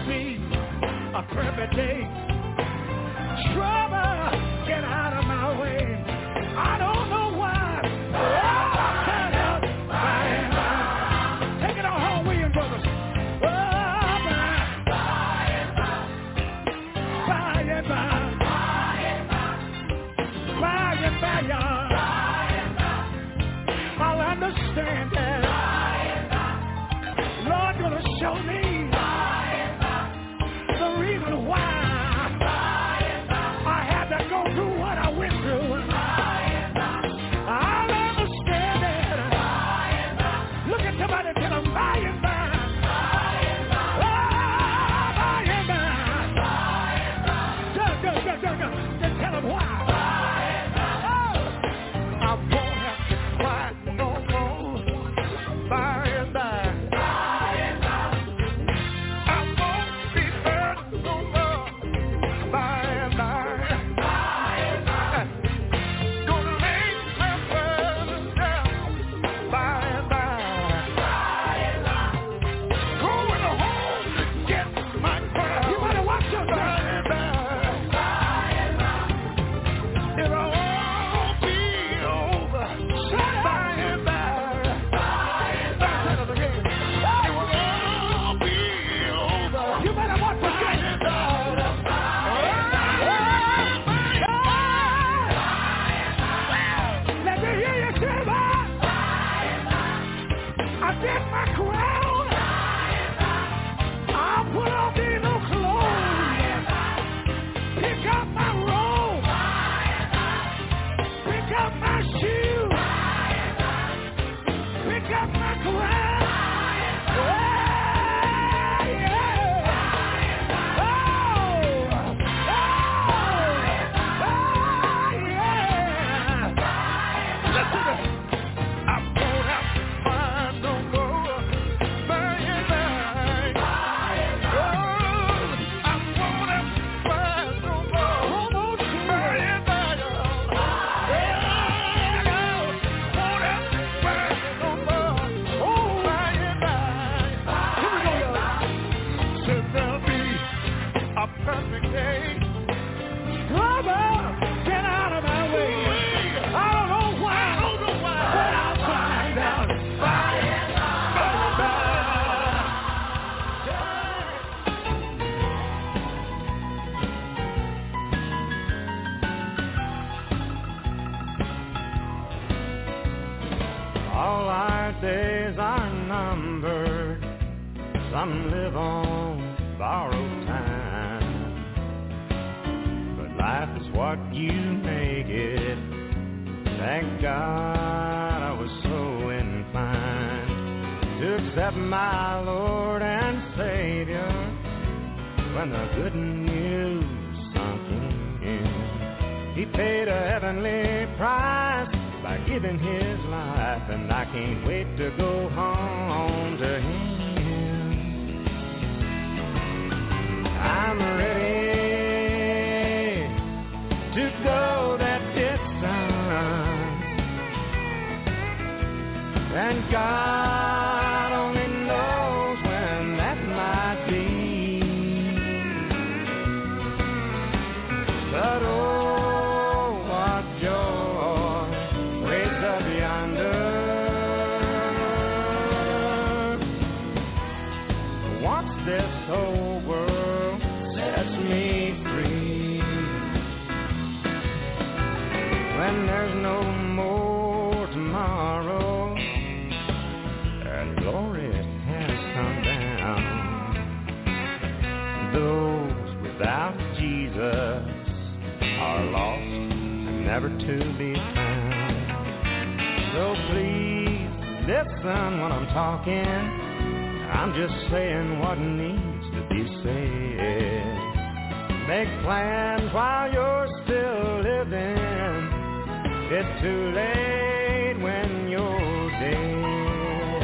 me a perfect day. Trouble, get out of my way. I don't know why. I'll turn out by and by. Take it on home, William Brothers. By and by. By and by. By and by, y'all. I'll understand that. Lord, gonna show me the reason why I had to go through what I went through. I'll understand it. Look at somebody and tell them by and by. By and by. Just tell them why. I won't have to cry no more. By and by. Some live on borrowed time, but life is what you make it. Thank God I was so inclined to accept my Lord and Savior when the good news sunk in. He paid a heavenly price by giving his life, and I can't wait to go home to him. I'm ready to go that distance, and God only knows when that might be. But oh, what joy waits up yonder. Once this whole world sets me free, when there's no more tomorrow and glory has come down. Those without Jesus are lost and never to be found. So please listen when I'm talking. I'm just saying what needs to be said. Make plans while you're still living. It's too late when you're dead.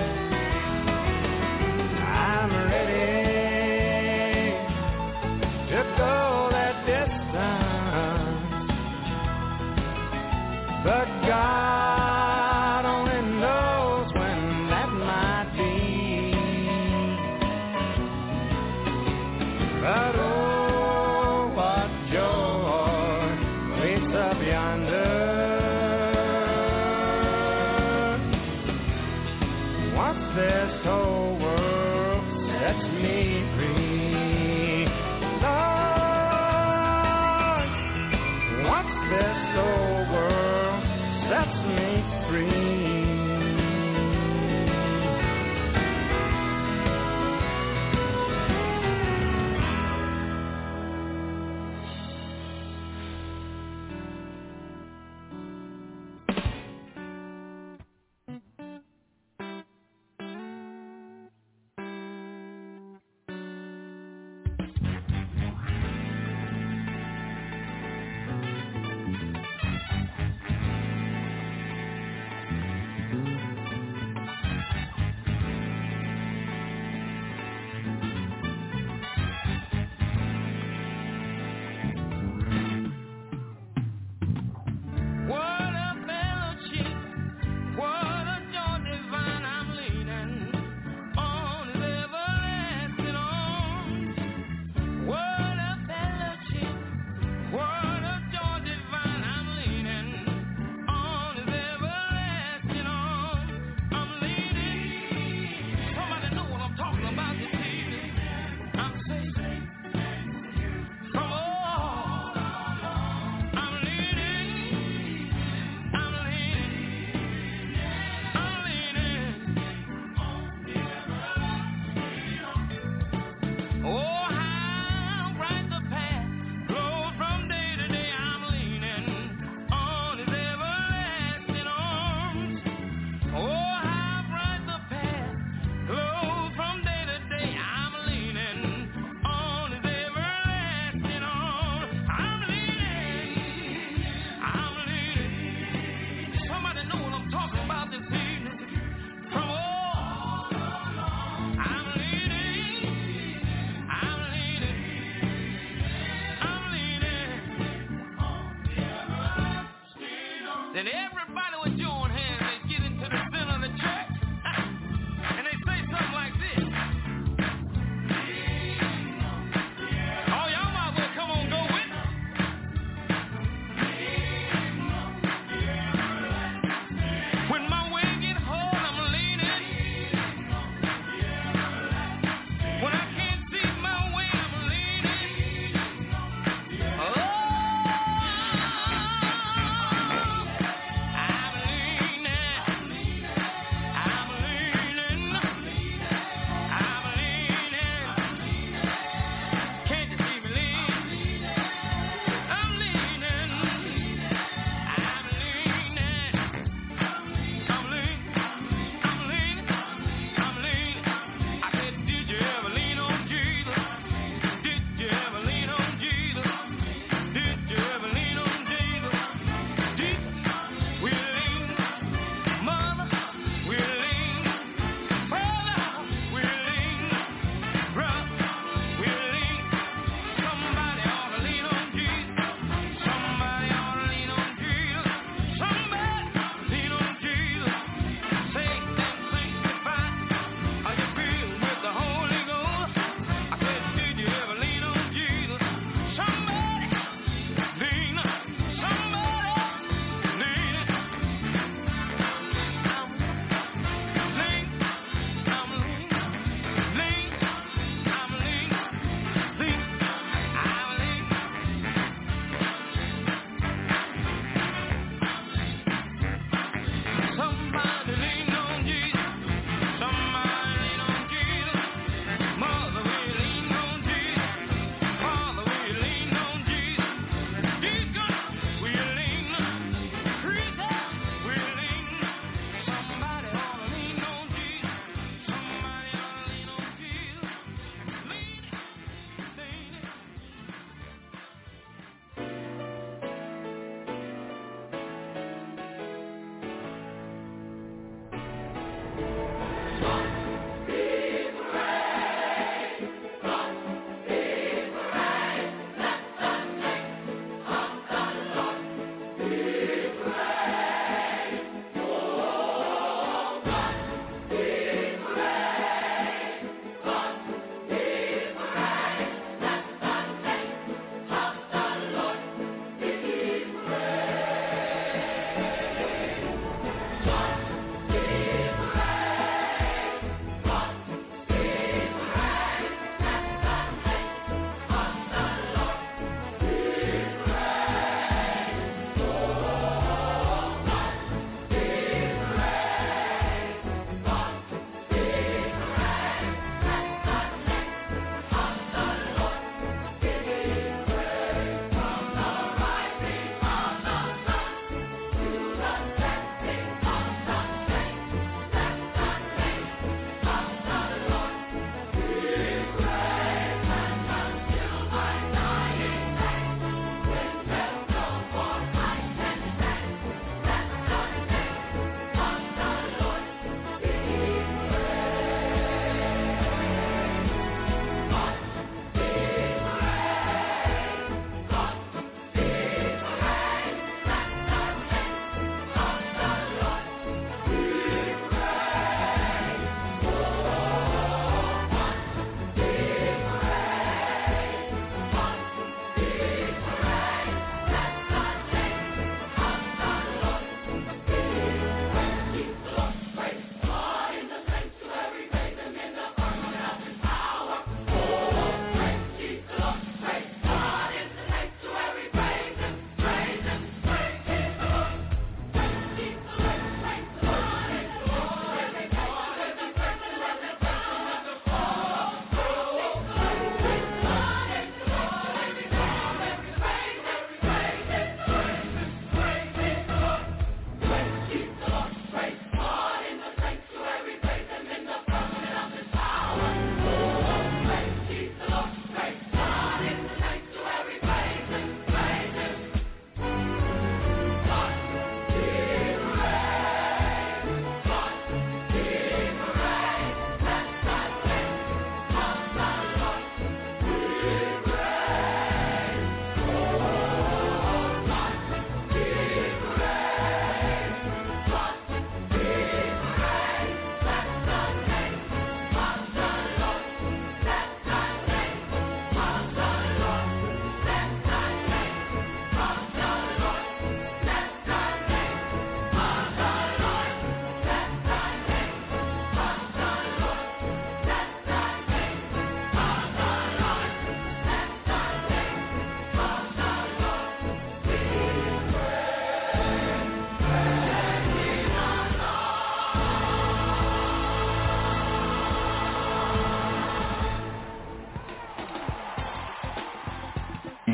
I'm ready to go that distance, but God only knows when that might be. this evening from all I'm leaning then everybody would join hands and get into the center of the track. And they say something like this. Oh, y'all might as well come on, go with us. When my wing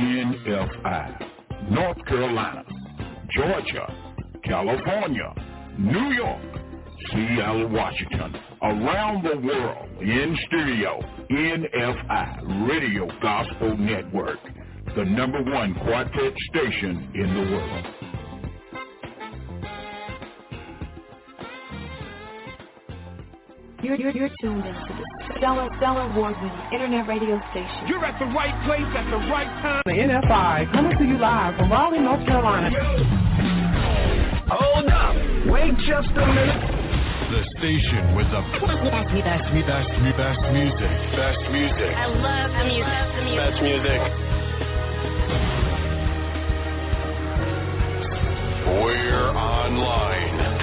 NFI. North Carolina, Georgia, California, New York, Seattle, Washington, around the world in stereo, NFI Radio Gospel Network, the #1 quartet station in the world. You're tuned into the Stellar Award-winning internet radio station. You're at the right place at the right time. The NFI coming to you live from Raleigh, North Carolina. Hold up. Wait just a minute. The station with the best music. Best music. I love the music. Best music. We're online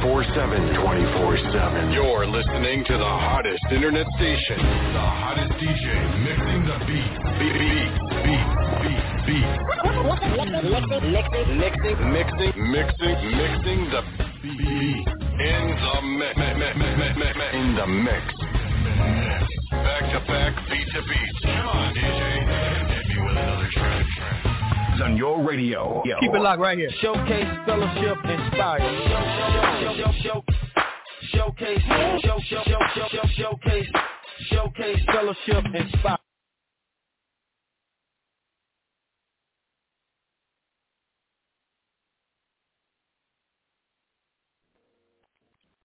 24/7. You're listening to the hottest internet station. The hottest DJ mixing the beat. Mixing the beat. In the mix. Back-to-back, beat-to-beat. Come on, DJ. Hit me with another track. On your radio. Keep it locked right here. Showcase, fellowship, inspire. Showcase, fellowship, inspire.